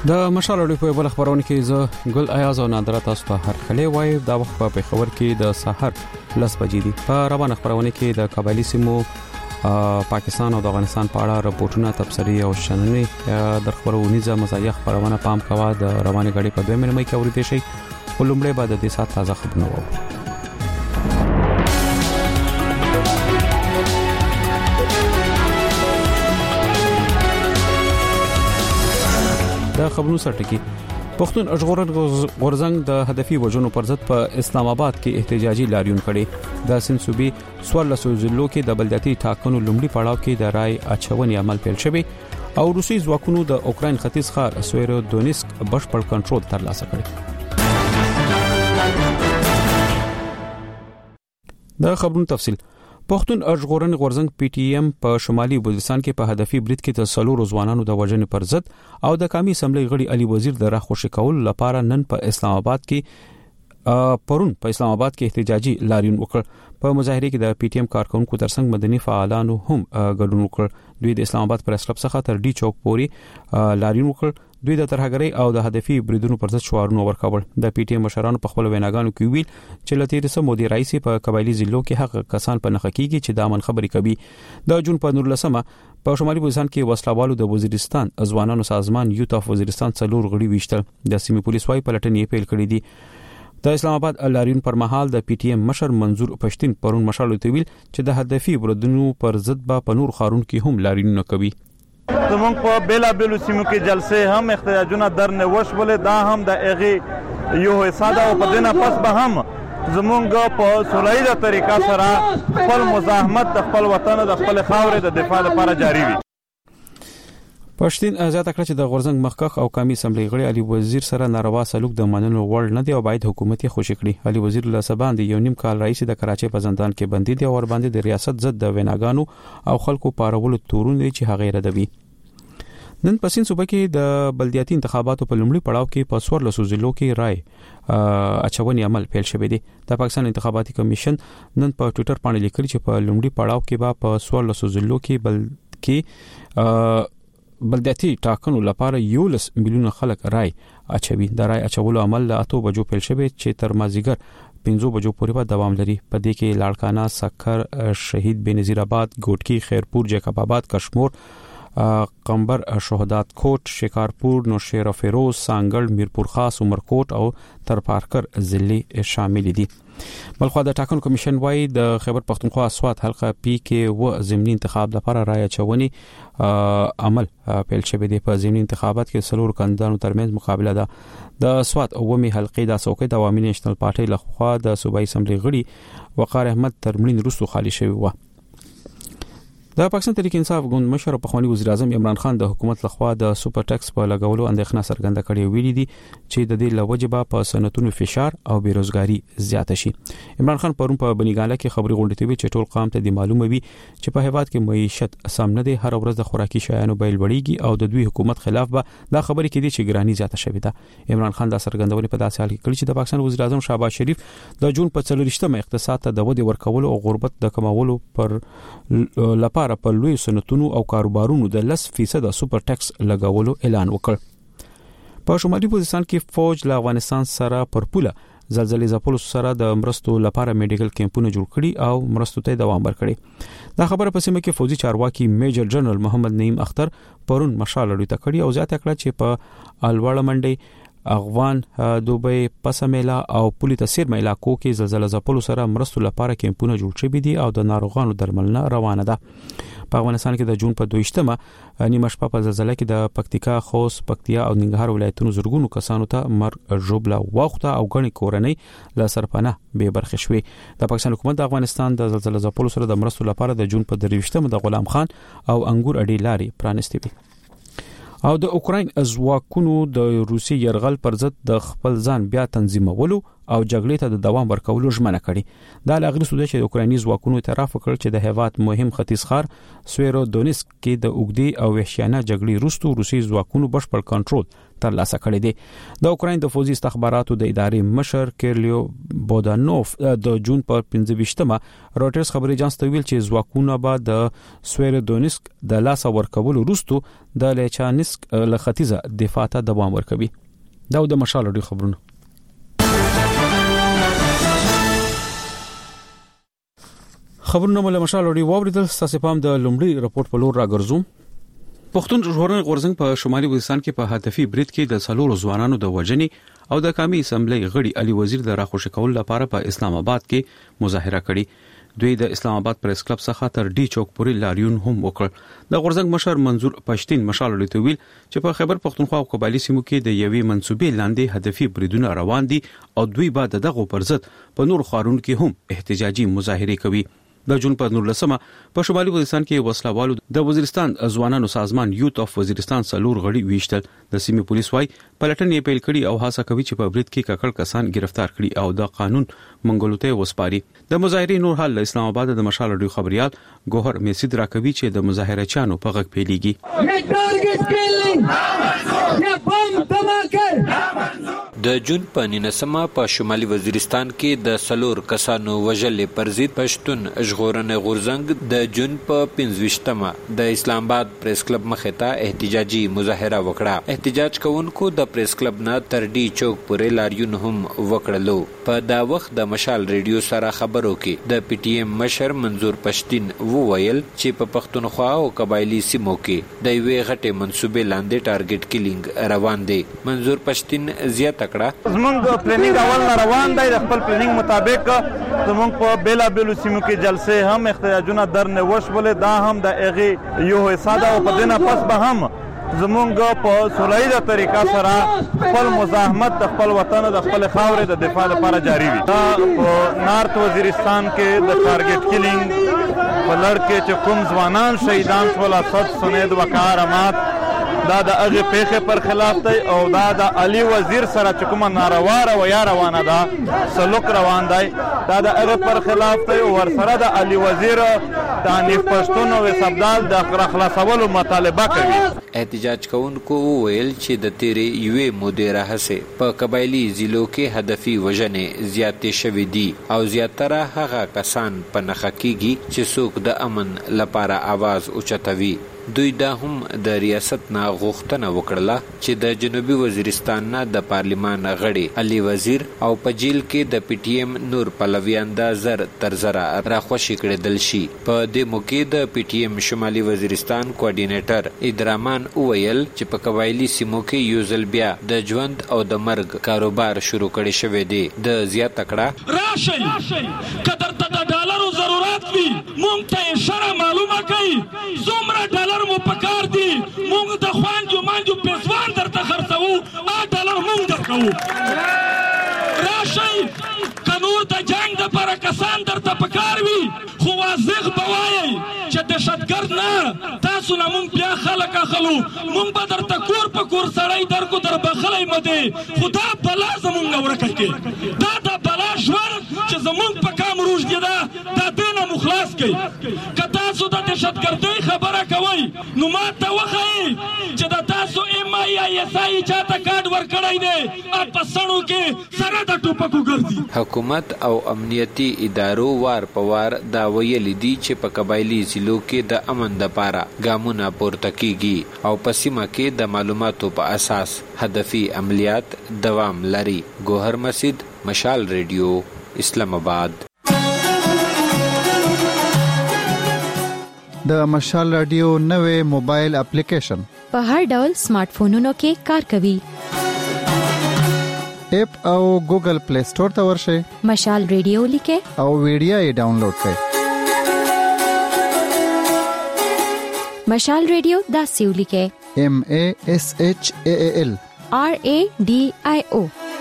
د مشال اړیکو په بل خبرونه کې زه ګل ایاز او نادره تاسو ته هر کله وای دا وخت په خبر کې د سحر لس بجې دي په روانه خبرونه کې د قبایلی سیمو پاکستان او د افغانستان په اړه راپورټونه تبصري او شننې د خبرونیزه مزایخ خبرونه پام کوا د روانه غړي په 2 مې کې اورېدې شي ولومړی بعد د سات تازه خبرونه وو د خبرونو سرټکی پښتون اشغورن غورزنګ د هدفي وجونو پر ضد په اسلام آباد کې احتجاجي لاریون کړي د سنسوبي سوالسو ضلعو کې د بلدیاتي ټاکنو لومړی پړاو کې د رای اچونې عمل پیل شوی او روسي ځواکونو د اوکرين ختیځ ښار سويرو دونیسک بشپړ کنټرول ترلاسه کړی د خبرونو تفصیل پښتون اشغورن غورزنګ پی ټی ایم په شمالي بلوچستان کې په هدفي برید کې د سلور ځوانانو د وژنې پر ضد او د قومي اسمبلی غړي علي وزیر د راخوشي کول لپاره نن په اسلام آباد کې پرون په اسلام آباد کې احتجاجي لاریون وکړ په مظاهره کې د پی ټی ایم کارکونکو ترڅنګ مدني فعالانو هم ګډون وکړ دوی د اسلام آباد پریس کلب څخه تر ډي چوک پورې لاریون وکړ دوی د ترهګرۍ او د هدفي بریدونو پر ضد شعارونه ورکول د پی ټی ایم مشرانو په خپل ویناګانو کې ویل چې لته رسو مودي رئیس په قبایلی ضلعو کې حق کسان په نخ کېږي چې د امن خبري کوي د جون په 19 په شمالي بلوچستان کې وسلوالو د وزیرستان ځوانانو سازمان یوت اف وزیرستان څلور غړي ویشتل د سیمې پولیس وايي پلټنې پیل کړې دي د اسلام آباد لاریون پر مهال د پی ټی ایم مشر منظور پښتين پرون مشالو ته ویل چې د هدفي بریدونو پر ضد په نور خارون کې هم لاریونونه کوي زمونږ په بیلا بیلو سیمو کې جلسې هم احتجاجونه درنه وشولې دا هم د اغه یو حساب او په دنه پس به هم زمونږ په سولایي طریقه سره خپل مزاحمت د خپل وطن د خپل خاورې د دفاع لپاره جاری وي پښتين زیاته کړ چې د غورزنګ مخکخ او قومي اسمبلی غړي علي وزیر سره ناروا سلوک د منلو وړ نه دی او باید حکومت یې خوشی کړي علي وزیر له سبا د یو نیم کال رئیس د کراچۍ په زندان کې بندي دی او ور باندې د ریاست ضد د ویناګانو او خلکو پارولو تورونه چې هغه ردوي نن پسین صوبه کې د بلدیاتي انتخاباتو په لومړي پړاو کې په 14 ضلعو کې رای اچونې عمل پیل شوی دی د پاکستان انتخاباتي کمیشن نن په ټوئیټر باندې لیکلي چې په لومړي پړاو کې به په 14 ضلعو کې بلدیاتي ټاکنو لپاره 11 میلیون خلک رای اچوي د رای اچولو عمل له 8 بجو پیل شوی چې تر مازیګر 15 بجو پورې به دوام لري په دې کې لاړکانا سکر شهید بنظیر آباد ګوټکی خیرپور جیکب آباد کشمور قمبر شهادت کوټ شکارپور نوشهره فیروز سانګړ میرپور خاص عمرکوټ او ترپارکر ضلع شامل دي بلخو د ټاکنو کمیشن وايي د خیبر پختونخوا اصوات حلقه پی کې و ضمني انتخاب لپاره رای چونی عمل پیل شوی دی په ضمني انتخابات کې سلور کاندیدانو ترمنځ مقابله ده د اصوات اومي حلقې د څوکۍ د عوامي نېشنل پارټي لخوا د صوبایي اسمبلی غړي وقار احمد ترمنین رسو خالی شوی و د پاکستان تحریک انصاف ګوند مشر او پخوانی وزیر اعظم عمران خان د حکومت لخوا د سوپر ټیکس په لګولو اندېښنه څرګنده کړې ویلي دي چې د دې لوجبه په صنعتونو فشار او بیروزګاری زیاته شي عمران خان پرون په بنګاله کې خبري غونډه ته وی چې ټول قوم ته د معلومه وي چې په هیواد کې معیشت سم نه دی هر ورځ د خوراکي شیانو بیل وړيږي او د دوی حکومت خلاف به دا خبرې کړي چې ګرانی زیاته شوې ده عمران خان دا څرګندونه په داسې حال کې کړې چې د پاکستان وزیر اعظم شهباز شریف د جون په 40مه اقتصاد ته د ودی ورکولو او غربت د کمولو پر لپاره په لوی صنعتونو او کاروبارونو د 10% سوپر ټیکس لګولو اعلان وکړ په شمالي بلوچستان کې فوج له افغانستان سره پر پوله زلزلې ځپلو سره د مرستو لپاره میډیکل کیمپونه جوړ کړي او مرستو ته دوام ورکړي دا خبره په سیمه کې فوجي چارواکي میجر جنرال محمد نعیم اختر پرون مشال اړیته کړي او زیاته کړه چې په الوړه منډي افغان دوبۍ پسمیلا او پولی تاثیر مې علاقو کې زلزلې ځپلو سره مرستو لپاره کیمپونه جوړ شوي دي او د ناروغانو درملنه روانه ده په افغانستان کې د جون په 22مه نیمه شپه په زلزلې کې د پکتیکا خوست پکتیا او ننګرهار ولایتونو زرګونو کسانو ته مرګ ژوبله وخته او غني کورنۍ له سرپناه به برخه شوي د پاکستان حکومت د افغانستان د زلزلې ځپلو سره د مرستو لپاره د جون په 23مه د غلام خان او انګور اډې لاري پرانستې وي او د اوکرين ځواکونو د روسي يرغل پر ضد د خپل ځان بیا تنظیمولو او جګړې ته د دوام ورکولو ژمنه کړې دا لغړی سوده چې د اوکراني ځواکونو اعتراف وکړ چې د هیواد مهم ختیځ ښار سويرو دونیسک کې د اوګدي او وحشیانه جګړې وروسته روسي ځواکونو بشپړ کنټرول ترلاسه کړی دی د اوکرين د فوزي استخباراتو د ادارې مشر کیرلیو بودانوف د جون پر 15مه رويټرز خبري اژانس ته ویل چې ځواکونه به د سويرودونسک د لاس ورکول وروسته د لیچانسک له ختیځه دفاع ته دوام ورکوي. دا د مشال اړوند خبرونه. خبرونه مله مشال اړوند ووریدل. تاسو پام د لومړي رپورت په لور راګرځوم. پښتون ژغورنې غورځنګ په شمالي وزیرستان کې په هدفي برید کې د څلورو ځوانانو د وژنې او د قومي اسمبلی غړي علي وزیر د راخوشي کول لپاره په اسلام آباد کې مظاهره کړې. دوی د اسلام آباد پریس کلب څخه تر ډي چوک پورې لاریون هم وکړ. د غورځنګ مشر منظور پښتين مشال لټویل چې په خیبر پښتونخوا او قبایلی سیمو کې د یوې منسوبې لاندې هدفي بریدونه روان دي او دوی بعد دغه پرځت په نور خارون کې هم احتجاجي مظاهره کوي. د جون په 19مه په شمالي وزیرستان کې وسلوالو د وزیرستان ځوانانو سازمان یوت اف وزیرستان څلور غړي ویشتل. د سیمې پولیس وايي پلټنې پیل کړي او هڅه کوي چې په برید کې ککړ کسان گرفتار کړي او د قانون منګولو ته وسپاري. د مظاهرې نور حال اسلام آباد د مشال اډیو خبريال ګوهر میسید راکوي چې د مظاهره چانو په غږ پیلېږي. د جون په 19مه په شمالي وزیرستان کې د سلور کسانو وژلې پر ضد پښتون ژغورنې غورځنګ د جون په 25مه د اسلام آباد پریس کلب مخې ته احتجاجي مظاهره وکړه. احتجاج کوونکو د پریس کلب نه تر ډي چوک پورې لاریون هم وکړلو. په دا وخت د مشال ریډیو سره خبرو کې د پی ټی ایم مشر منظور پښتين وویل چې په پښتونخوا او قبایلی سیمو کې د یوې غټې منسوبې لاندې ټارګټ کیلینګ روان دی. منظور پښتين زیاته کړه زمونږ پلانینګ اول نه روان دی. د خپل پلانینګ مطابق زمونږ په بیلا بیلو سیمو کې جلسې هم احتجاجونه درنه وشولې. دا هم د هغې یو حصہ ده او په دې نه پس به هم زمونږ په سولهییزه طریقه سره خپل مزاحمت د خپل وطن د خپل خاورې د دفاع لپاره جاری وي. دا په نارت وزیرستان کې د ټارګټ کیلینګ په لړ کې چې کوم ځوانان شهیدان شول، اسد، سنید، وقار، اماد، دا د هغې پیښې پر خلاف دی او دا د علي وزیر سره چې کومه ناروا رویه روانه ده، سلوک روان دی، دا د هغې پر خلاف دی او ورسره د علي وزیر د حنیف پښتون او اسبدال د راخلاصولو مطالبه کوي. احتجاج کوونکو وویل چې د تیرې یوې مودې راهیسې په قبایلي ضلعو کې هدفي وژنې زیاتې شوې دي او زیاتره هغه کسان په نښه کیږي چې څوک د امن لپاره आवाज اوچتوي. دوی دا هم د ریاست نه غوښتنه وکړله چې د جنوبي وزیرستان نه د پارلیمان غړي علي وزیر او په جیل کې د پی ټی ایم نور پلویان د زر تر زره راخوشي کړدل شي. په دې موقع د پی ټی ایم شمالي وزیرستان کوارډینیټر ادرامان وویل چې په قبایلی سیمو کې یو ځل بیا د ژوند او د مرګ کاروبار شروع کړي شوی دی. د زیاته کړه راشي قدر ته د ډالرو ضرورت وي مونږ ته شرع معلومه کوي څومره ډالر مو پکار دي مونږ د خوانجو مانجو پیسوان درته خرڅوو ډالر مونږ درکوو. راشي قانون د جنگ دپاره کسان درته پکار وي خو واضح به وایئ چې دهشتګرد نه تاسو نه مونږ بیا خلک اخلو مونږ به درته کور په کور سړی درکو در بخلی مه دی خو دا بلا زمونږ نه ورکه کړي. دا د بلا ژوند چې زمونږ په کام روږدي ده دا دې نه مو خلاص کړي. که تاسو د دهشتګردۍ خبره کوئ نو ما ته وښایئ چې د تاسو ایم آی یا ایس آی چاته کارډ ورکړی دی په سړو کې سره د ټوپکو ګرځي. حکومت او امنیتي ادارو وار په وار دا ویلي دي چې په قبایلي ضلعو کې د امن دپاره ګامونه پورته کیږي او په سیمه کې د معلوماتو په اساس هدفي عملیات دوام لري. ګوهر مسید، مشال ریډیو، اسلام آباد. د مشال رادیو نوې موبایل اپلیکیشن په هر ډول سمارټ فونونو کې کار کوي. اپ او ګوګل پلی سٹور ته ورشئ، مشال ریډیو لیکئ او ویډیو یې ډاونلوډ کړئ. مشال ریډیو داسې ولیکئ MASHAAL RADIO.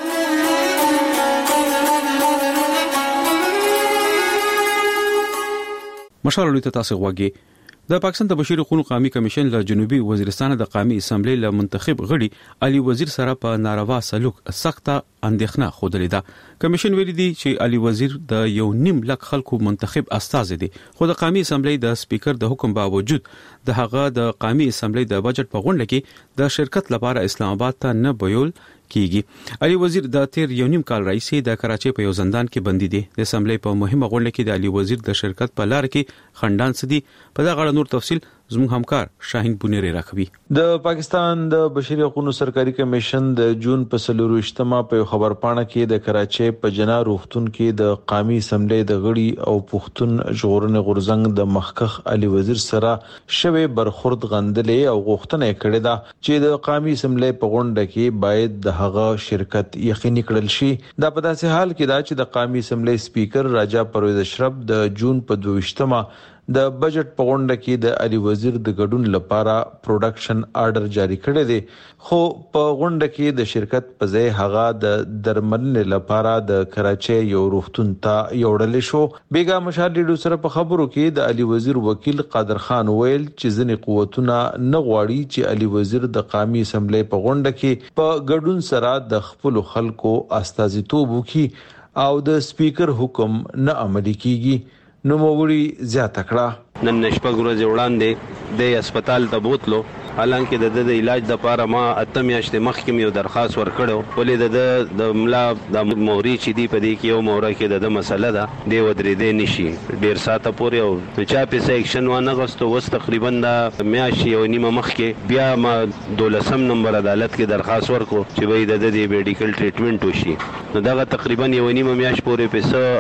مشال اړوند تاسو غواګي. د پاکستان د بشري حقوقو قومي کمیشن له جنوبي وزیرستان د قومي اسمبلی له منتخب غړي علي وزیر سره په ناروا سلوک سخته اندېښنه خوده ده. کمیشن ویلي دی چې علي وزیر د 1.5 لک خلکو منتخب استازی دی خو د قومي اسمبلی د سپیکر د حکم باوجود د هغه د قومي اسمبلی د بجټ په غونډه کې د شرکت لپاره اسلام آباد ته نه بیول کیږي. علي وزیر د تیر یو نیم کال راځي د کراچۍ په یو زندان کې بندي دي. د اسمبلی په مهمه غونډه کې د علي وزیر د شرکت په لار کې خندان سدي. په دا غړ نور تفصيل زموږ همکار شاهین بونيري راکوي. د پاکستان د بشري حقوقو سرکاري کمیشن د جون په 24مه په خبر پاڼه کې د کراچۍ په جنا روغتون کې د قومي اسمبلی د غړي او پښتون ژغورنې غورځنګ د مخکخ علي وزیر سره شوی برخورد غندلې او غوښتنه کړې ده چې د قومي اسمبلی په غونډه کې باید د هغه شرکت یقیني کړل شي. دا په داسې حال کې ده چې د قومي اسمبلی سپیکر راجا پرویز اشرف د جون په 22مه د بجټ په غونډه کې د علي وزیر د ګډون لپاره پروډکشن آرډر جاری کړی دی، خو په غونډه کې د شرکت په ځای هغه د درملنې لپاره د کراچۍ یو روغتون ته یوړل شو. بیګا مشال لیډو سره په خبرو کې د علي وزیر وکیل قادر خان ویل چې ځینې قوتونه نه غواړي چې علي وزیر د قومي اسمبلی په غونډه کې په ګډون سره د خپل خلکو استازیتوب وکړي او د سپیکر حکم نه عملي کیږي. نو موري زیاته کړه نن شپږ ورځې وړاندې د هسپتال ته بوتلو، حالانکه د علاج د لپاره ما اتمیاشتې مخکې یو درخواست ورکړو، ولې د ملا د موري چې دی په دې کې یو موره کې د مسله ده دی ودرې دی نشي ډیر ساته پورې او چا په سیکشن ونه غوستو وس تقریبا د میاشتې یو نیمه مخکې بیا ما 12 نمبر عدالت کې درخواست ورکړو چې وای د میډیکل ټریټمنټ وشي. نو دا تقریبا یو نیمه میاشت پورې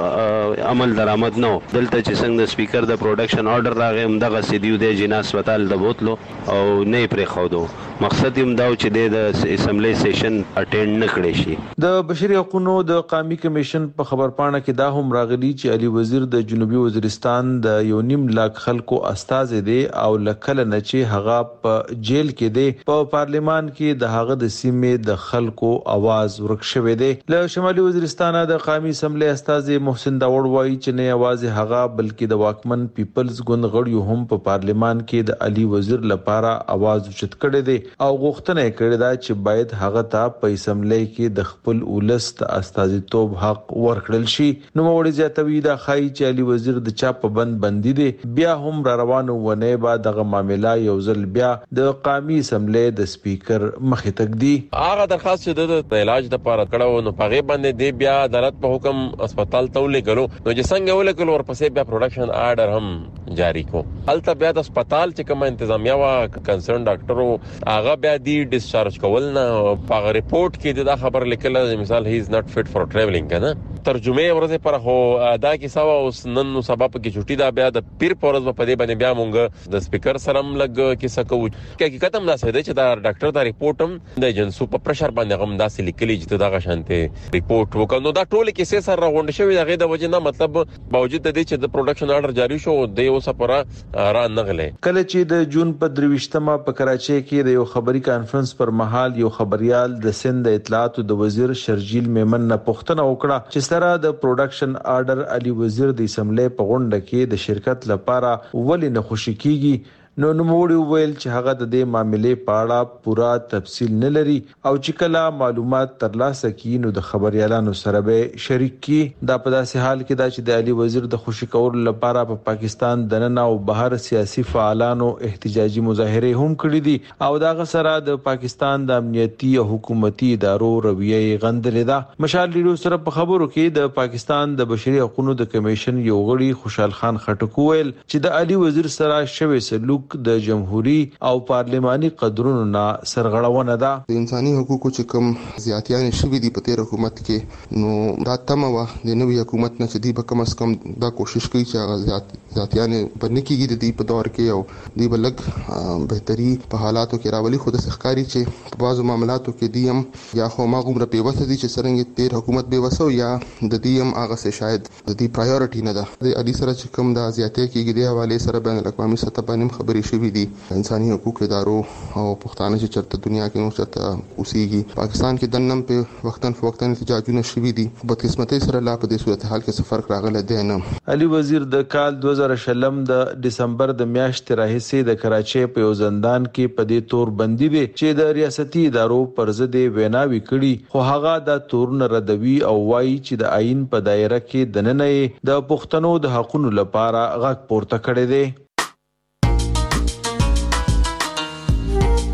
په عمل درآمد نه دلته چې څنګه د سپیکر د پروډکشن آرډر راغی همدغه سیدیو د جنا هسپتال د بوتلو او نه پرې خودو. مقصد هم دا چې د اسمبلی سیشن اټینډ نه کړی شي. د بشري حقوقو د قومي کمیشن په خبر پاڼه کې دا هم راغلي چې علي وزیر د جنوبي وزیرستان د 1.5 لک خلکو استاذ دی او لکه نه چې هغه په جیل کې دی. په پارلیمان کې د هغه د سیمې د خلکو आवाज ورک شوی دی. له شمالي وزیرستان د قومي اسمبلی استاذ محسن داوړ وایي چې نه आवाज هغه بلکې د واکمن پیپلز ګوند غړي هم په پارلیمان کې د علي وزیر لپاره आवाज اوچت کړی دی او غوښتنه کړې ده چې باید هغه ته په اسمبلی کې د خپل ولست استازیتوب حق ورکړل شي. نو موړي زیاتوي دا خای چې علي وزیر د چا په بندي دي بیا هم را روانو ونه بعد دغه معاملې یو ځل بیا د قومي اسمبلی د سپیکر مخې تک دی. هغه درخواست چې د علاج لپاره کړو نو پغه باندې دی بیا عدالت په حکم هسپتال ته ولګلو، نو چې څنګه ولګلو ورپسې بیا پروډکشن آرډر هم جاری کو. البته بیا د هسپتال چې کوم انتظامیه وا کنسرن ډاکټرو هغه بیا دی ډیسچارج کول نه په ریپورت کې دا خبر لیکل مثال هی از ناٹ فټ فار ټریولینګ کنه ترجمه ورته پر هو ادا کې سوا اوس نن نو سبب کې چټي دا بیا د پیر پورز په دې باندې بیا مونږ د سپیکر سره هم لګ کې سکو کې حقیقت هم دا سده چې دا ډاکټر دا ریپورت هم د جنسو په پرشر باندې هم داسې لیکلي چې دا غشانته ریپورت وکړو. دا ټول کې سره راغونډ شوی دغه د وجه نه مطلب باوجود د دې چې د پروډکشن آرډر جاری شو د یو سپرا را نغله. کله چې د جون په 23مه په کراچۍ کې د یو خبري کانفرنس پر مهال یو خبريال د سند اطلاعات د وزیر شرجیل میمن نه پوښتنه وکړه چې سره د پروډکشن آرډر علي وزیر د اسمبلی په غونډه کې د شرکت لپاره ولې نه خوشی کیږي. نو نوموړي ویل چې هغه د دې معاملې په اړه پورا تفصیل نه لري او چې کله معلومات ترلاسه کړي نو د خبريالانو سره به شریک کړي. دا په داسې حال کې دا چې د علي وزیر د خوشی کولو لپاره په پاکستان دننه او بهر سیاسي فعالانو احتجاجي مظاهره هم کړې دي او دا غسره د پاکستان د امنیتي او حکومتي ادارو رویه غندلې ده. مشال لیډو سره په خبرو کې د پاکستان د بشري حقوقو د کمیشن یو غړي خوشحال خان خټک ویل چې د علي وزیر سره شوی سلوک د جمهوریت او پارلماني قدرونو نه سرغړونه ده. د انساني حقوقو چې کوم زیاتیان شوي دي په تیر حکومت کې نو دا تمه و د نوې حکومت نه چې دی به کم از کم دا کوشش کوي چې هغه زیاتیان باندې کېږي د دې په دور کې او دی بلګ بهتري په حالاتو کې راولي. خو د ښکاری چې په بعضو معاملاتو کې دی هم یا خو ما غومره پیوسته دي چې څنګه تیر حکومت بیوسو یا د دې هم هغه څه شاید د دې پرایورټي نه ده. د علي سره چې کوم دا زیاتې کېږي د حواله سره بین الاقوامي سطح باندې خبرې شوي دي انساني حقوق ادارو او پښتانه چې چرته دنیا کې نو چرته اوسېږي. پاکستان کې دنم په وختن فوقتن احتجاجونه شوي دي. بدقسمتۍ سره لا په دې صورت حال کې څه فرق راغلی دی نه. علي وزیر د کال 2020 د دسمبر د میاشتې راهیسې د کراچۍ په یو زندان کې په دې تور بندي دي چې د ریاستي ادارو پر ضد ویناوي کړي، خو هغه د تورن ردوي او وایي چې د آئین په دایره کې د نننې د پښتنو د حقوقو لپاره غږ پورته کړی دی.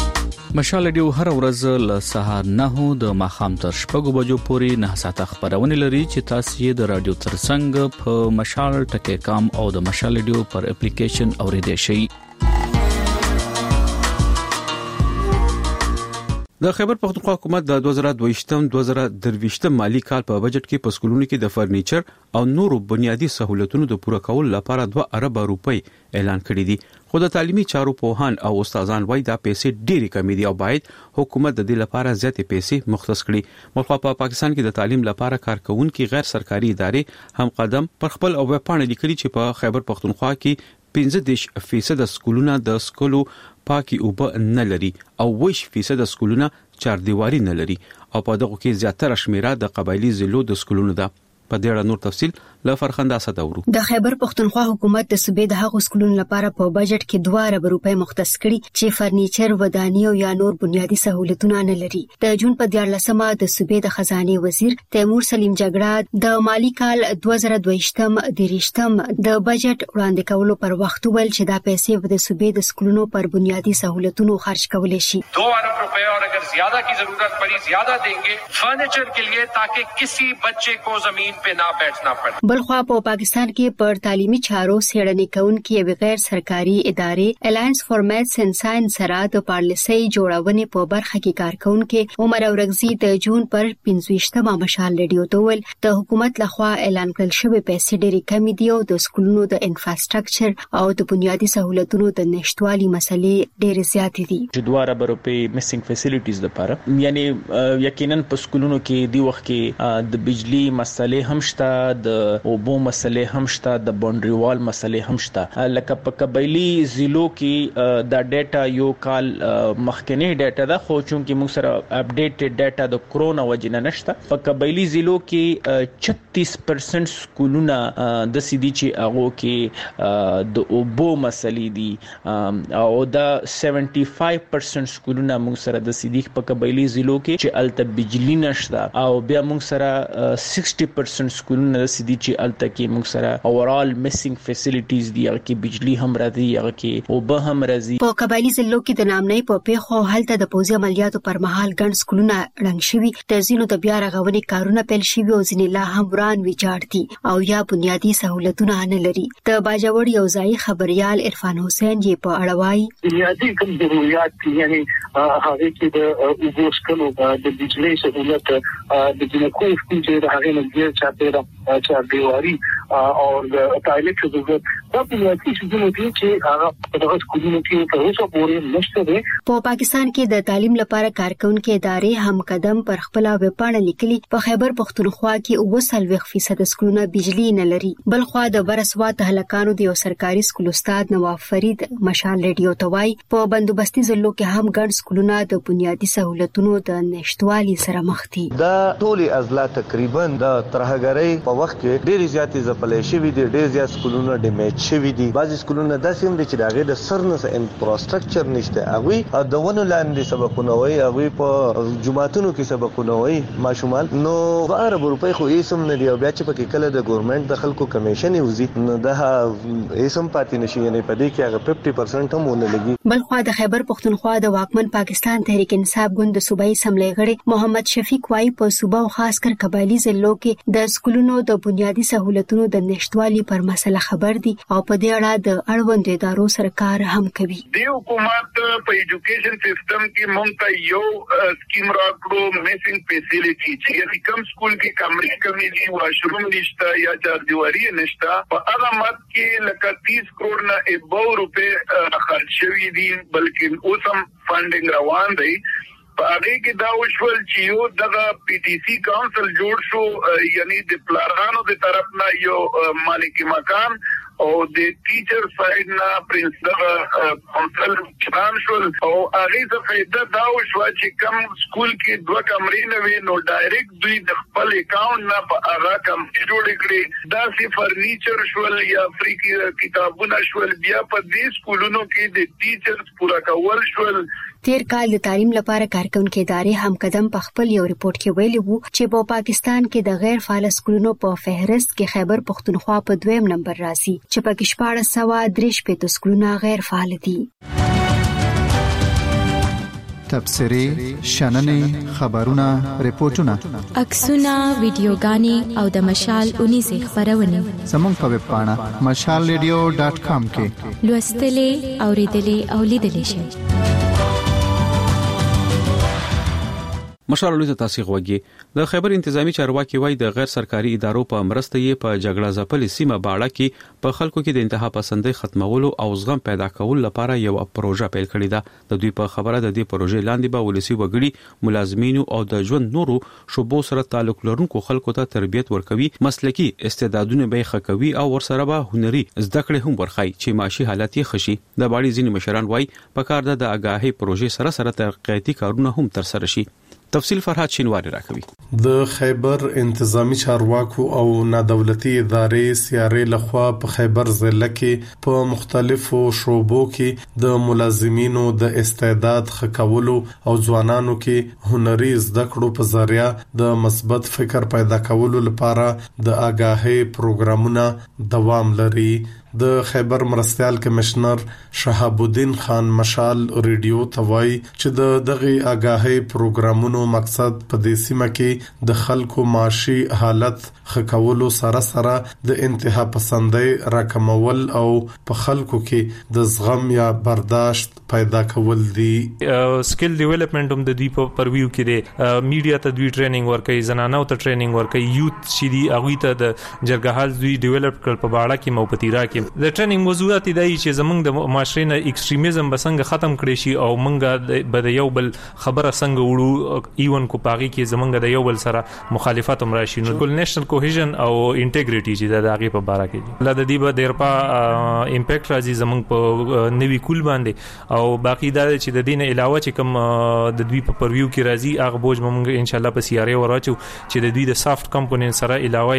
مشال ډیو هر ورځ له سهار 9 د ماخام تر شپږو بجو پورې 9 ساعته خبرونه لري چې تاسو یې د رادیو ترڅنګ په مشال ټکی کام او د مشال ډیو پر اپلیکیشن اوریدئ شئ. د خیبر پختونخوا حکومت د 2022-2023 مالی کال په بجټ کې په سکولونو کې د فرنیچر او نورو بنیادی سہولتونو د پوره کولو لپاره 2 ارب روپۍ اعلان کړی دي. خو د تعلیمي چارو پوهان او استادان وايي دا پیسې ډېری کمې دي او باید حکومت د دې لپاره زیاتې پیسې مختص کړي. مخکې په پاکستان کې د تعلیم لپاره کارکونکو غیر سرکاري ادارې هم قدم پر خپل او وپاڼه لیکلي چې په خیبر پختونخوا کې 15% سکولونه د سکولو پاکي اوبه نه لري او 20% سکولونه چاردیواري نه لري او په دغه کې زیاتره شمیره د قبایلی ضلعو د سکولونو ده. په دې اړه نور تفصیل له فرخنده اسد اورو. د خیبر پختونخوا حکومت د صوبې د هغو سکولونو لپاره په بجټ کې 2 ارب روپۍ مختص کړي چې فرنیچر، ودانۍ او یا نور بنیادی سہولتونه نه لري. د جون په 14مه د صوبې د خزانه وزیر تیمور سلیم جګړه د مالی کال 2022-23 د بجټ وړاندې کولو پر وخت ویل چې دا پیسې د صوبې د سکولونو پر بنیادی سہولتونو خرج کولای شي. 2 ارب روپے اور اگر زیادہ کی ضرورت پڑی زیادہ دیں گے فرنیچر کے لیے تاکہ کسی بچے کو زمین په نه بیٹھنا پڑے. بلخوا په پاکستان کې پر تعلیمي چارو څېړنې کوونکي یو غیر سرکاري ادارې الاینس فار میتھس اینڈ ساينس سره د پالیسي جوړونې په برخه کې کارکونکي عمر اورغزي د جون پر 25مه مشال ریډیو ته ویل د حکومت لخوا اعلان کړل شوی پیسې ډېرې کم دي او د سکولونو د انفراستراکچر او د بنیادی سہولتونو د نشټوالي مسلې ډېرې زیاتې دي. چې 2 ارب روپۍ میسنګ فیسیلیټیز لپاره یعنی یقینا په سکولونو کې دی وخت کې د بجلی مسلې هم شته، د اوبو مسلې هم شته، د باونډري وال مسلې هم شته. لکه په قبایلی ضلعو کې دا ډیټا یو کال مخکنی ډیټا ده خو چونکی موږ سره اپډیټډ ډیټا د کرونا وجنه نشته. په قبایلی ضلعو کې 36% سکولونه د سیدي چې هغه کې د اوبو مسلې دي او دا 75% سکولونه موږ سره د سیدي په قبایلی ضلعو کې چې الته بجلی نشته او بیا موږ سره 60% سکولونه د سیدي چې الته کې موږ سره اورال میسنګ فیسیلیټیز دي چې بجلی هم راځي هغه کې اوبه هم راځي. په قبایلی ضلعو کې د نامنۍ په پیښو هلته د پوځي عملیاتو پر مهال ګڼ سکولونه رنګ شوي، د ځینو د بیا رغونې کارونه پیل شوي او ځینې لا هم وران ویجاړ دي او یا بنیادی سہولتونه نه لري. د باجوړ یو ځای خبريال عرفان حسین یې په اړه وایي بنیادی کوم ضرورت یعنی هغه کې د اوبو سکلو د بجلی سہولت د جنکو سکول چې د هغه نظر چاپیره چاردیواري او د ټایلټ ضرورت دا بنیادی شیزونه دي چې هغه په دغه سکولونو کې تر اوسه پورې نشته دي. په پاکستان کې د تعلیم لپاره کارکونکو ادارې هم قدم پر خپل وپاڼه لیکلي. په خیبر پختونخوا کې 90% سکولونه بجلی نه لري. بلخوا د برسوات هلکانو د یو سرکاري سکول استاد نواف فرید مشال ریډیو ته وایي په بندوبستي ضلعو کې هم ګڼ سکولونه د بنیادی سہولتونو د نشټوالي سره مخ دي. دا ټول ازلا تقریبا د ترهګرۍ په وخت کې ډېر زیاتې ځپلې شوې دي، ډېر زیات سکولونه ډیمیج شوي دي. بعضي سکولونه داسې هم دي چې دغه د سرنس انفراستراکچر نشته، هغه د ونو لاندې سبقونه وایي، هغه په جماعتونو کې سبقونه وایي ماشومان. نو 2 ارب روپۍ خو یې سم نه دی او بیا چې پکې کله د ګورنمنت د خلکو کمیشن یوزي نو دا یې سم پاتې نشي، یعنی په دې کې هغه 50% هم ونه لګي. بلخوا د خیبر پختونخوا د واکمن پاکستان تحریک انصاف ګوند د صوبایي اسمبلی غړي محمد شفیق وایي په صوبه او خاص کر قبایلی ضلعو کې د سکولونو د بنیادی سہولتونو د نشټوالي پر مسله خبر دي او په دې اړه د اړوند ادارو سره کار هم کوي. د حکومت په ایجوکیشن سیستم کې مونږ یو سکیم راکړو میسنګ فیسیلیټی چې کوم سکول کې کمرې دي واشروم نشته یا چاردیواري نشته په هغه مت کې لکه 30 کروڑ نه 100 روپے خرج شوي دي بلکې اوس هم فنډینګ روان دی. په هغه کې دا وشول چې یو دغه پی ټی سی کونسل جوړ شو یعنی د پلانانو د طرف نه یو مالکی مکان او د ټیچر سایډ نه پرنسپل کونسل چلان شول او هغه څه فائدہ دا وشو چې کم سکول کې 2 کمرې نه وي نو ډایرکټ دوی د خپل اکاونټ نه په هغه کمرې جوړ کړي. دا سي فرنیچر شول یا فری کتابونه شول بیا په دې سکولونو کې د ټیچرز پورا کول شول. تیر کال د تعلیم لپاره کارکونکو ادارې هم قدم په خپل یو ریپورت کې ویلي وو چې په پاکستان کې د غیر فعال سکولونو په فهرست کې خیبر پختونخوا په 2م نمبر راځي چې پکې 1433 سکولونه غیر فعال دي. تبصرې شننې خبرونه ریپورتونه عکسونه ویډیوګانې او د مشال 19 خبرونه زموږ په ویب پاڼه mashalradio.com کې لوستلې اوریدلې او لیدلې شئ. مشال لوی تاسو غوږی د خیبر انتظامی چارواکي وای د غیر سرکاري ادارو په مرسته یې په جګړه ځپلې سیمه باړه کې په خلکو کې د انتها پسندۍ ختمولو او زغم پیدا کولو لپاره یو پروژه پیل کړې ده. د دوی په خبره د دې پروژې لاندې به ولسی وګړي ملازمینو او د ژوند نورو شوبو سره تعلق لرونکو خلکو ته تربیت ورکوي، مسلکی استعدادونه به ښکوي او ورسره به هنري زده کړې هم ورخای چې معاشي حالت یې خشي. د باړې ځینې مشران وای په کار د آگاهي پروژې سره ترقیاتي کارونه هم تر سره شي. تفصیل فرهاد شینواری راکوي. د خیبر انتظامی چارواکو او نادولتي ادارې سیارې لخوا په خیبر ضلع کې په مختلفو شعبو کې د ملازمینو د استعداد ښکولو او ځوانانو کې هنري زده کړو په ذریعہ د مثبت فکر پیدا کولو لپاره د آگاهي پروګرامونه دوام لري. د خیبر مرستیال کمشنر شهاب الدین خان مشال ریډیو توای چې دغه آگاهي پروګرامونو مقصد په دې سیمه کې د خلکو معاشي حالت ښکولو سره د انتها پسندۍ راکمول او په خلکو کې د زغم یا برداشت پیدا کول دي. سکل ډیولپمنٹ هم د دې په پرویو کې دی. میډیا ته دوی ټریننګ ورکوي، زنانو ته ټریننګ ورکوي، یوت چې دی هغه ته د جرګهال دوی ډیولپ کړ په باړه کې مو پتیرا کې د ټریننګ موضوعات دی چې زمونږ د معاشرې نه ایکستریمیزم بسنګ ختم کړي شي او مونږ د یو بل خبره څنګه وړو ایون کو پاغي کې زمونږ د یو بل سره مخالفت هم راشي. نو کول نېشنل کوهیژن او انټیګریټي چې د هغه په باره کې لا د دې به ډیر په امپیکټ راځي زمونږ په نوي کول باندې او باقی دا چې د دین علاوه چې کوم د دوی په پرویو کې راځي هغه بوج مونږ ان شاء الله په سیاره وراچو چې د دوی د سافټ کمپوننت سره علاوه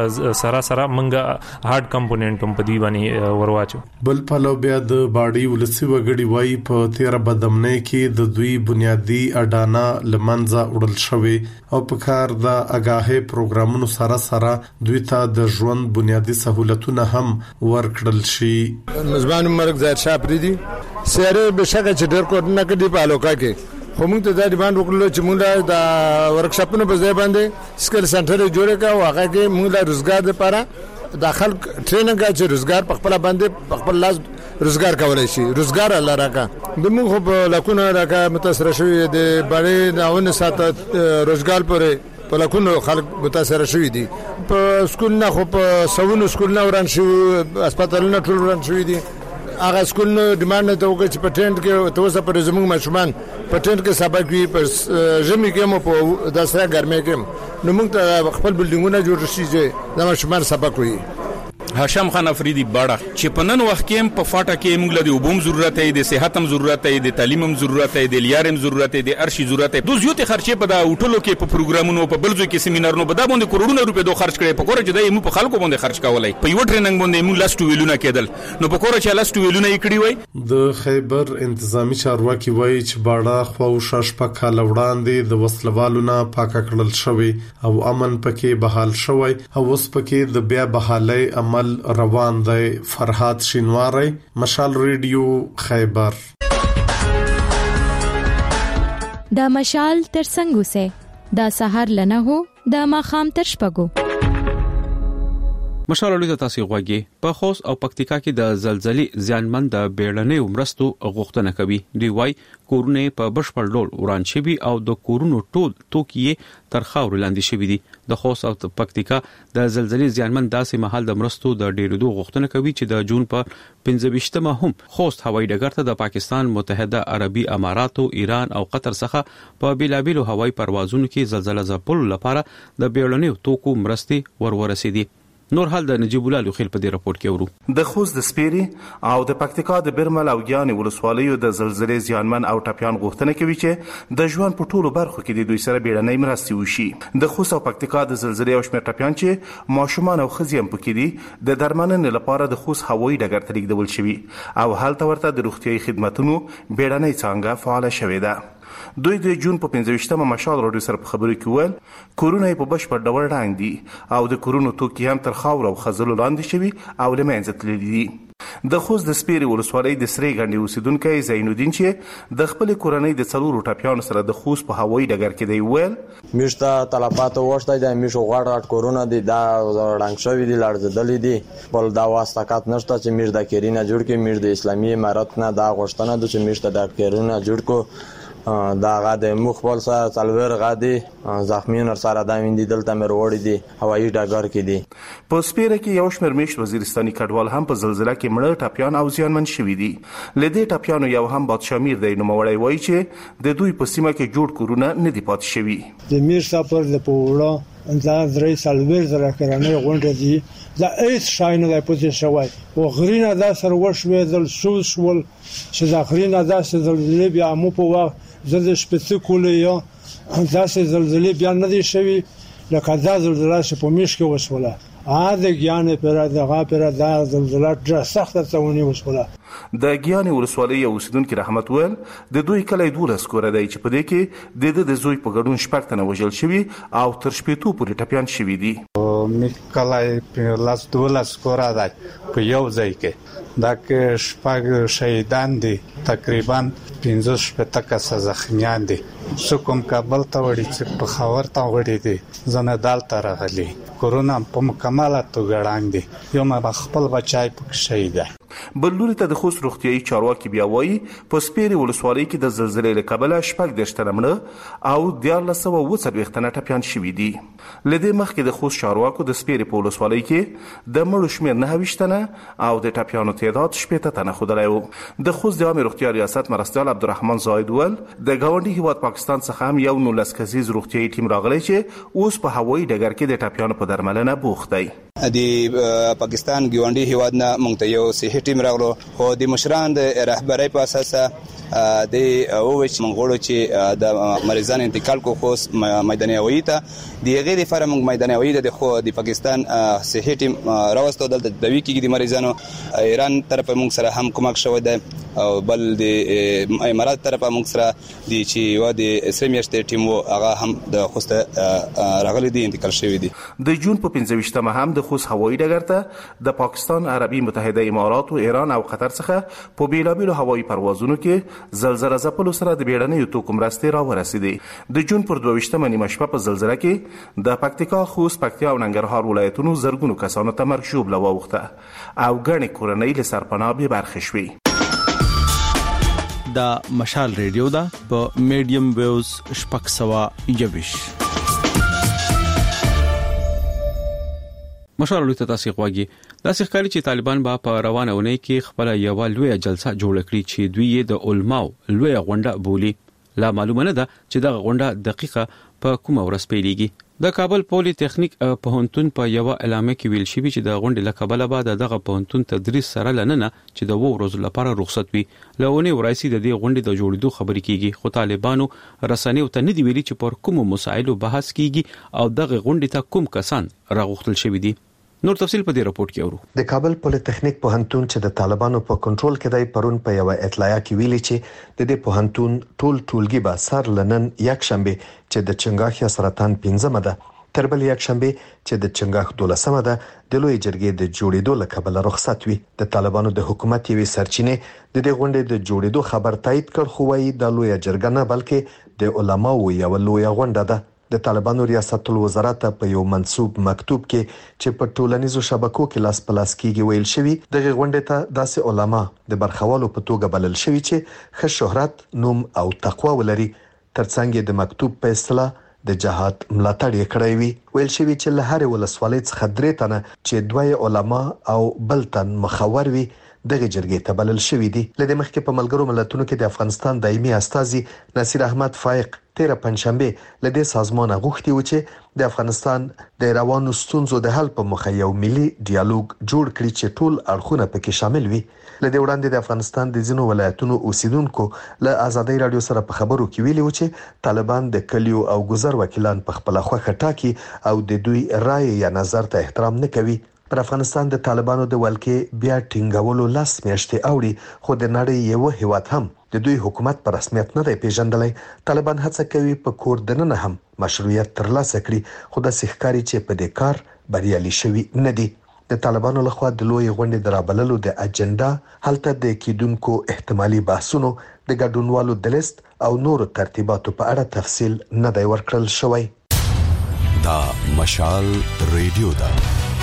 سره مونږ هارد کمپوننت هم په دوی باندې ورواچو. بل په لو بیا د باډي ولسی وګړي وای په 13 بدمنۍ کې د دوی بنیادی اډانا لمنځه وړل شوی او په کار د آگاهي پروګرامونو سره دوی ته د ژوند بنیادی سہولتونه هم ورکړل شي. مزبان مرګ ظاهر شاه پریدي سره به شګه چې ډېر کوټ نه کړي په الوکا کې خو موږ ته دا ډیماند وکړو چې موږ د ورکشاپونو په ځای باندې سکل سنټر جوړ کړو هغه کې موږ د روزګار لپاره داخل ټریننګ چې روزګار په خپل باندې په خپل لاس روزګار کولای شي. روزګار الله راکا د موږ په لکونه راکا متاثر شوی د باندې داونه ساته روزګار پرې په لکونو خلک متاثر شوی دي. په سکول نه خو په سونو سکول نه وران شو، هسپتالونه ټول وران شوی دي. هغه سکول نو ډیماند ته وکړي چې په ټرند کې توسه پر زموږ مشمان په ټرند کې سبق وي په ژمي کې مو په داسره ګرمه کې نو موږ ته خپل بلډینګونه جوړ شي چې د مشمان سبق وي. هاشم خان افریدی باړه چې په نن وخت کې په فاټه کې موږ له وبوم ضرورت دی، د صحت هم ضرورت دی، د تعلیم هم ضرورت دی، د لیارم ضرورت دی، د ارشي ضرورت دی. دوه زیاتې خرچې په دا هوټلو کې په پروګرامونو په بلځو کې سیمینارونو په دا باندې کروڑونه روپے دوه خرچ کړي. په کوره چې دای مو په خلکو باندې خرچ کولای په یو ټریننګ باندې موږ لاستو ویلونه کېدل نو په کوره چې لاستو ویلونه یې کړی وای. د خیبر انتظامی چارواکي وای چې باړه خو شش په کال وړاندې د وسلوالو نه پاک کړل شوی او امن پکې بحال شوی او اوس پکې د بیا بحالي عمل روان دی. فرهاد شینواری مشال ریډیو خیبر. دا مشال تر څنګه سه دا سحر لنه هو دا ماخام تر شپګو. مشال لوی تاسو غوږی په خوست او پکتیکا کې د زلزلې زیانمن د بیړنۍ مرستو غوښتنه کوي. دوی وای کورونه په بشپړ ډول وران شوي او د کورونو ټول توکي تر خاور لاندې شوي دي. د خوست او پکتیکا د زلزلې زیانمن داسې مهال د مرستو د ډیرېدو غوښتنه کوي چې د جون په 15مه هم خوست هوایي ډګر ته د پاکستان، متحده عربي اماراتو، ایران او قطر څخه په بیلابیلو هوایي پروازونو کې زلزلې ځپلو لپاره د بیړنۍ توکو مرستې ورسېدي. نور حال د نجیب الله لوخیل په دې راپور کې ورو. د خوست د سپيري او د پکتیکا د برمل او ګیانې ولسوالیو د زلزلې زیانمن او ټاپیان غوښتنه کوي چې د ژوند په ټولو برخو کې د دوی سره بیړنۍ مرستې وشي. د خوست او پکتیکا د زلزلې او شمېر ټاپیان چې ماشومان او ښځې هم پکې دي د درملنې لپاره د خوست هوایي ډګر ته لیږدول شوي او هلته ورته د روغتیايي خدماتونو بیړنۍ څانګه فعاله شوې ده. دوی د جون په 15مه مشال راډیو سره په خبرو کې ویل کورونه په بشپړ ډول ړنګ دي او د کورونو توکي هم تر خاور او خزلو لاندې شوي او له منځه تللي دي. د خوست د سپیري ولسوالۍ د سری غنډي اوسیدونکو زین الدین چې د خپل کورنۍ د څلورو ټاپیانو سره د خوست په هوایي ډګر کې دی ویل میشته تلفات وشته د میشو غړ کورونا دی دا رنګ شوی دی لړزدلې دی بل دا واسطات نشته چې میر د کیرینه جوړ کې میر د اسلامي امارت نه دا غوښتنه د چې میشته د کیرینه جوړ کو دا غاده مخبل سره څلور غاده زخمیون سره د ویندې دلته مې وروړي دي هوایي ډګر کې دي په سپیره کې یو شمېر میشت وزیرستاني کډوال هم په زلزلہ کې مړه ټاپیان او زیانمن شوي دي لدې ټاپیانو یو هم بادشاه میر دی نوموړی وایي چې د دوی په سیمه کې جوړ کورونه نه دي پاتې شوي د میر سفر د پوره دا درې سالور زره کرانه غونډه دي دا ایس شاینه د پوزې شوی او غرینه دا سر وشوي دل شول چې دا غرینه دا زلزلې بیا مو په وخت زلزلې شپته کولې یا داسې زلزلې بیا نه دي شوي لکه دا زلزلہ چې په میش کې وشوله د ګیان پر دغه پر دا زلزلہ ډېره سخته څونی وشوله د ګیان ولسوالۍ اوسیدونکو رحمت ول د دوی کلی 12 کور دی چې په دې کې د زوی په ګډون شپږ تنه وژل شوي او تر شپېتو پورې ټپیان شوي دي کلی په لاس 12 کور دی په یو ځای کې دا کې شپږ شهیدان دي تقریبا 15 شپته کس زخمیان دي څوک کابل ته وړي چې په خاور ته وړي دي زنه دالته راغلي کورونا په مکمله توګه وړاندې دي یو ما خپل بچای په شهید دی بل لوري ته د خوست روغتيایي چارواکي بیا وایي په سپیري ولسوالۍ کې د زلزلې له کبله شپږ درشتنه مړه او 1440 تنه ټپیان شوي دي لدې مخکې د خوست چارواکو د سپیري په ولسوالۍ کې د مړو شمېر 29 تنه او د ټپیانو تعداد 80 تنه ښودلی و د خوست د عامه روغتیا ریاست مرستیال عبدالرحمن زاید ول د ګاونډي هیواد پاکستان څخه هم یو 19 کسیز روغتيایي ټیم راغلی چې اوس په هوایي ډګر کې د ټپیانو په درملنه بوخت دی د پاکستان ګاونډي هیواد نه مونږ ته یو صحي ټیم راغلو خو د مشران د رهبرۍ په اساس د اووچ منغولو چې د مریضان انتقال کو خو میداني هوایي ته د غیر فرم میداني هوایي د خو د پاکستان صحي ټیم راوستو دلته د ویکي د مریضانو ایران طرف موږ سره هم کومک شوی دی او بل د امارات طرف موږ سره د چې و د سمیشت ټیم و هغه هم د خوست راغلي دي انتقال شوی دي د جون په 15مه هم د خوست هوایي ډګر ته د پاکستان عربي متحده امارات او ایران او قطر څخه په بیلابیلو هوایي پروازونو کې زلزلہ ځپلو سره د بیړنیو توکو مرستې راورسېدې د جون پر 22مه نیمه شپه په زلزلہ کې د پکتیکا خوست پکتیا او ننګرهار ولایتونو زرګونو کسانو ته مرګ ژوبله واوښته او ګڼې کورنۍ له سرپناه بې برخې شوې دا مشال ریډیو دا په میډیم ویوز شپږ سوه یویش مشال لوی ته تاسو غواګي دا ښکاري چې طالبان به په روانه ونې کې خپل یو لوی جلسه جوړ کړي چې دوی یې د علماو لوی غونډه بولی لا معلومه نه ده چې دا غونډه دقیقه په کومه ورځ پیلېږي د کابل پولی تخنیک پوهنتون په یو اعلامیه کې ویل شوی چې د غونډې له کبله بعد دغه پوهنتون تدریس سره لننه چې د 2 ورځې لپاره رخصت وي لونه ورایسي د دې غونډې د جوړېدو خبرې کیږي خو طالبانو رسنیو ته نه دی ویلي چې پر کوم مسایلو بحث کیږي او دغه غونډې ته کوم کسان راغوښتل شوی دي نور تفصیل په دې راپورټ کې اورو د کابل پولی تخنیک پوهنتون چې د طالبانو په کنټرول کې دی پرون په یو اطلاعیه کې ویلي چې د دې پوهنتون ټولګي به سر لنن یک شنبه چې د چنګاښ یا سرطان 15مه ده تر بل یک شنبه چې د چنګاښ 12مه ده د لوی جرګې د جوړېدو لکه رخصت وي د طالبانو د حکومت یوې سرچینې د دې غونډې د جوړېدو خبر تایید کړ خو وايي د لوی جرګه نه بلکې د علماو یو لوی غونډه ده د طالبانو ریاست الوزرات په یو منسوب مکتوب کې چې په ټولنیزو شبکو کې لاس پلاس کېږي ویل شوی د غونډې ته داسې علما د برخوالو په توګه بلل شوی چې ښه شهرت نوم او تقوا ولري ترڅنګ د مکتوب په اصطلاح د جهاد ملاتړ یې کړی وی ویل شوی چې له هر ولسوالۍ څخه درې تنه چې دوی علما او بل تن مخور وي دغه جرګې ته بلل شوی دي لدې مخکې په ملګرو ملتونو کې د افغانستان دایمي استازي نصیر احمد فائق 13 پنځشنبه لدې سازمان غوښتي و چې د افغانستان د روانو ستونزو د حل په مخه یو ملي ډیالوګ جوړ کړي چې ټول اړخونه پکې شامل وي لدې وړاندې د افغانستان د ځینو ولایتونو اوسیدونکو له ازادي رادیو سره په خبرو کې ویلي و چې طالبان د کلیو او ګذر وکیلان په خپل خوخه ټاکي او د دوی رائے یا نظر ته احترام نه کوي پر افغانستان د طالبانو د ولکې بیا ټینګولو لاس میاشتې اوړي خو د نړۍ یو هیواد هم د دوی حکومت پر رسمیت نه دی پیژندلی طالبان هڅه کوي په کور دننه هم مشروعیت ترلاسه کړي خو د ښکاری چې په دې کار بریالي شوي نه دي د طالبانو لخوا د لوی غونډې درابللو د اجنډا هلته د کیدونکو احتمالي بحثونو د ګډونوالو د لیست او نورو ترتیباتو په اړه تفصیل نه دی ورکړل شوی. دا مشال ریډیو دا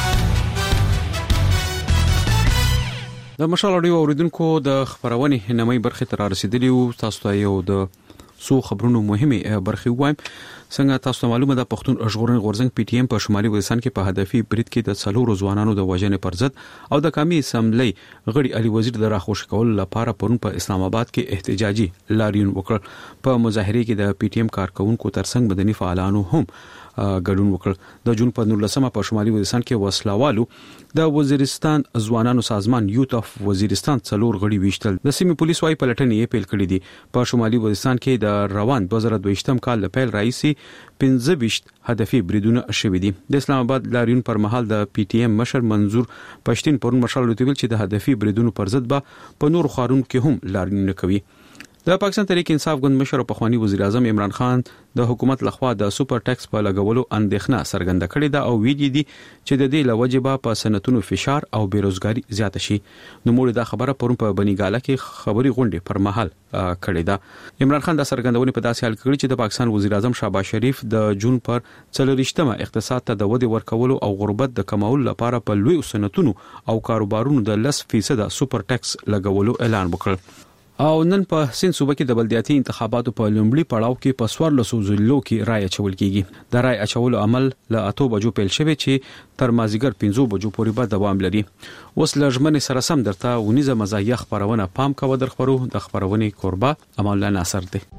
د مشال ریډیو اوریدونکو د خبرونې نمای برخه تر رسیدلی او تاسو ته یو د سو خبرونو مهمه برخه وایم. څنګه تاسو ته معلومه ده پښتون ژغورنې غورځنګ پی ټی ایم په شمالي وزیرستان کې په هدفي برید کې د څلورو ځوانانو د وژنې پر ضد او د قومي اسمبلی غړي علي وزیر د راخوش کول لپاره پرون په اسلام آباد کې احتجاجي لاریون وکړ. په مظاهره کې د پی ټی ایم کارکونکو ترڅنګ مدني فعالانو هم ګډون وکړ. د جون په 19مه په شمالي وزیرستان کې وسلوالو د وزیرستان ځوانانو سازمان یوت اف وزیرستان څلور غړي ویشتل. د سیمې پولیس وايي پلټنې یې پیل کړې دي. په شمالي وزیرستان کې د روان 2022م کال له پیل راځي 15 هدفي بریدونه شوې دي. د اسلام آباد لاریون پر مهال د پی ټی ایم مشر منظور پښتين پرون مشال ویل چې د هدفي بریدونو پر ضد به په نور خارون کې هم لاریون کوي. د پاکستان تحریک انصاف ګوند مشر او پخوانی وزیر اعظم عمران خان د حکومت لخوا د سوپر ټیکس په لګولو اندېښنه څرګنده کړې ده او ویلي دي چې د دې لوجبه په صنعتونو فشار او بیروزګاری زیاته شي. نو موږ دا خبره پرون په بنیګاله کې خبري غونډه پر مهال کړې ده. عمران خان د څرګندونې په داسې حال کې کړی چې د پاکستان وزیر اعظم شهباز شریف د جون پر 40مه اقتصاد ته د ودی ورکولو او غربت د کمولو لپاره په لوی صنعتونو او کاروبارونو د 10% سوپر ټیکس لګولو اعلان وکړ. او نن په سین صوبه کې د بلدیاتي انتخاباتو په لومړي پړاو کې په 14 ضلعو کې رای اچول کیږي. د رای اچولو عمل له 8 بجو پیل شوی چې تر مازیګر 5 بجو پورې به دوام لري. اوس لږمن سره سم درته ونیزه مزایا خبرونه پام کوو. در خبرو د خبرونې قربا امان الله ناصر دی.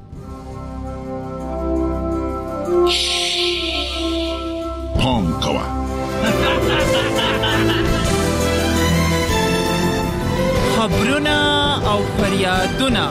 پام کوه خبرونه او فریادونه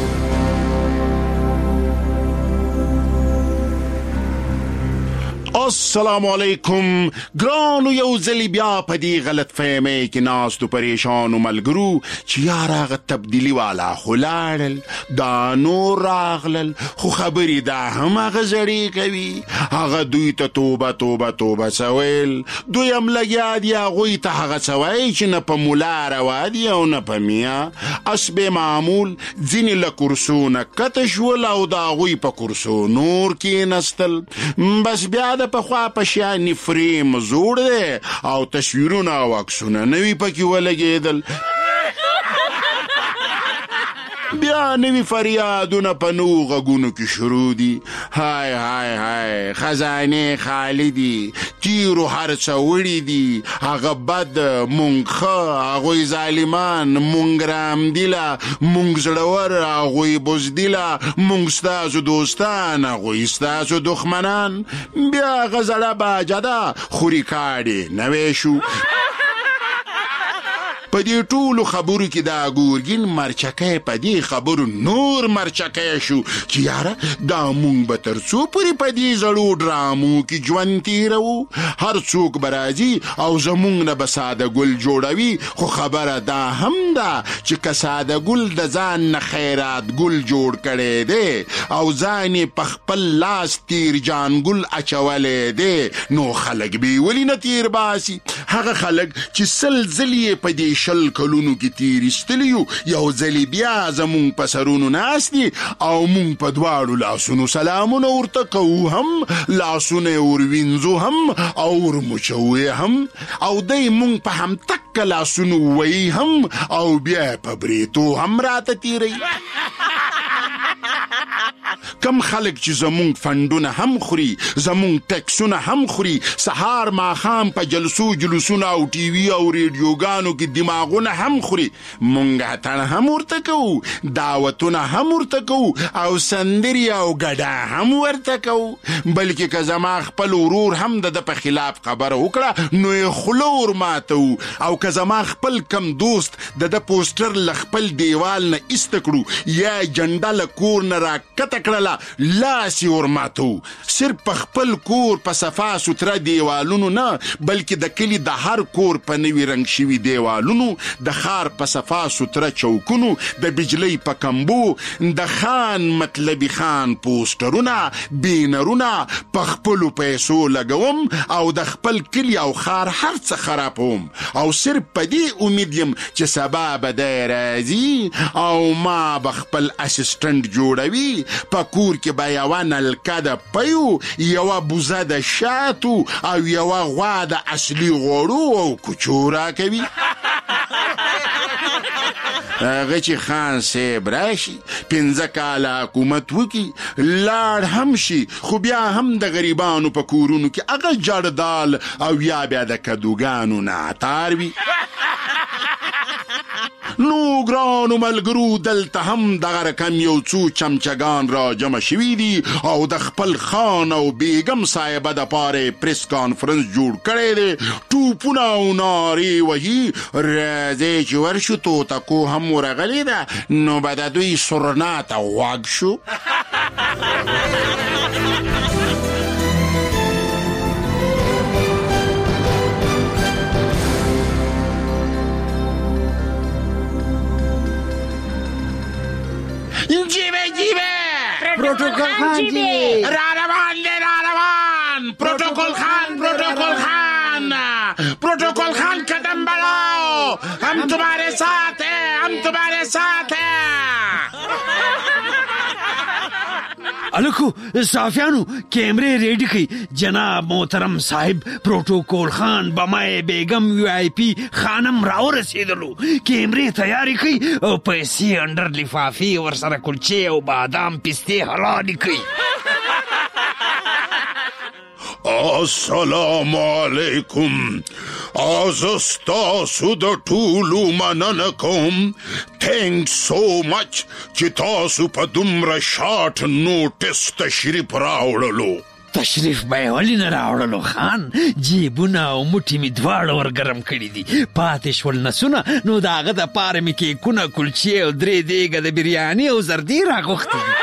السلام علیکم ګرانو یو ځلی بیا په دې غلط فهمۍ کې ناستو پریشانو ملګرو چې یاره تبدیلی والا خلاړل دا نور راغلل خو خبرې دا هم هغه زړې کوي هغه دوی ته توبه توبه توبه سویل دوی هم لګیا دي هغوی ته هغه سوی چې نه په ملا روا دي او نه په میا اسب معمول ځینې له کرسونه کته شول او د هغوی په کرسو نور کېنستل بس بیا د پخوا پشیانی فریم زوړ دی او تصویرونه او عکسونه نوی پکې ولګېدل بیا نوی فریادونه په نو غږونو کې شروع دي هاي هاي هاي خزانه خالی دي تیرو هر څه وړي دي هغه بد مونږ ښه هغوی ظالمان مونږ رامدیله مونږ زړور هغوی بزدیله مونږ ستاسو دوستان هغوی ستاسو دښمنان بیا هغه زړه باجده خوري کاډې نوی شو په دې ټولو خبرو کې دا ګورګین مرچکه په دې خبرو نور مرچکه شو چې یاره دا مونږ به تر څو پورې په دې زړو ډرامو کې ژوند تیرو هر څوک به راځي او زمونږ نه به ساده ګل جوړوي خو خبره دا هم ده چې که ساده ګل د ځان نه خیرات ګل جوړ کړی دی او ځان یې په خپل لاس تیر جان ګل اچولی دی نو خلک به یې ولې نه تیر باسي هغه خلک چې سل ځلې یې په دې شل کلونو کې تیریستلیو یو ځلی بیا زمونږ په سرونو ناست دي او مونږ په دواړو لاسونو سلامونه ورته کوو هم لاسونه یې وروینځو هم او ورمچوو یې هم او دی مونږ په همتکه لاسونو وویي هم او بیا په بریتو هم راته تیروي کم خلک چې زمونږ فندونه هم خوري زمونږ ټیکسونه هم خوري سهار ماښام په جلسو جلوسونه او ټي وي او ریډیوګانو کې دماغونه هم خوري مونږ هتڼ هم ورته کوو دعوتونه هم ورته کوو او سندرې او ګډا هم ورته کوو بلکې که زما خپل ورور هم د په خلاف خبره وکړه نو یې خوله ورماتو او که زما خپل کم دوست د پوسټر له خپل دیوال نه ایسته کړو یا جنډه له کور نه نه را کته کړله لاس یې ورماتو. صرف په خپل کور په صفا سوتره دیوالونو نه بلکې د کلي د هر کور په نوي رنګ شوي دیوالونو، د ښار په صفا سوتره چوکونو، د بجلۍ په کمبو، د خان مطلبي خان پوسټرونه بینرونه په خپلو پیسو لګوم او د خپل کلي او ښار هر څه خرابوم، او صرف په دې امید یم چې سبا به دی راځي او ما به خپل اسسټنټ جوړوي. په کور کې به یوه نلکه د پیو، یوه بوزه د شاتو او یوه غوا د اصلي غوړو او کوچو راکوي. هغه چې خان صاحب راشي 15 کاله حکومت وکي لاړ هم شي، خو بیا هم د غریبانو په کورونو کې هغه جړدال او یا بیا د کدوګانو ناتار وي. نو ګرانو ملګرو دلته هم دغه رقم یو څو چمچګان را جمع شوي دي او د خپل خان او بیګم صاحبه د پاره پریس کانفرنس جوړ کړی دی. ټوپونه او نارې وهي راځئ چې ورشو توتکو هم ورغلی ده نو به د دوی سرنا ته غوږ شو. جیبه پروتوکول خان جیبه راروان پروتوکول خان قدم بڑھاؤ، ہم تمہارے ساتھ ہیں. الکو صافیانو کیمرے ریڈی کی. جناب محترم صاحب پروتوکول خان بمائے بیگم VIP خانم راو رسیدلو. کیمرے تیاری کی او پیسې انڈر لفافی ورسره کلچے او بادام پستے حلالی کی. السلام علیکم. ستاسو د ټولو مننه کوم. تھینکس سو مچ چې تاسو په دومره شارټ نوټس تشریف راوړلو. تشریف به ولی نه راوړلو خان، جیبونه او موټي می دواړه ورګرم کړي دي. پاتې شول نسونه نو د هغه د پاره می کیکونه کلچې او 3 دیګه د بریاني او زردي راغوښتي دي.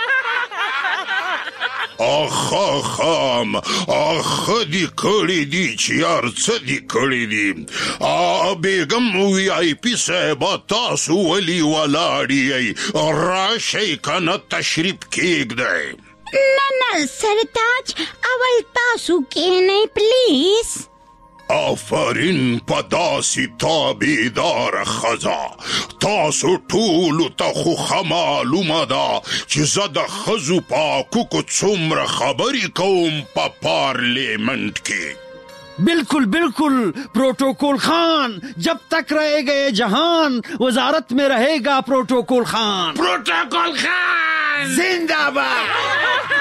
خام دی کړی دي چې یار څه دی کړی دي. بیگم VIP صاحب تاسو ولی ولاړی راشئ کنه تشریف کېږدئ. نه سرتاج اول تاسو کېنئ پلیز. آفرین په داسې تابعدار ښځه. تاسو ټولو ته خو ښه معلومه ده چې زه د ښځو په حقوقو څومره خبرې کوم په پارلیمنٹ کې. बिल्कुल बिल्कुल प्रोटोकॉल खान, जब तक रहेगा ये जहान वजारत में रहेगा प्रोटोकॉल खान. प्रोटोकॉल खान जिंदाबाद.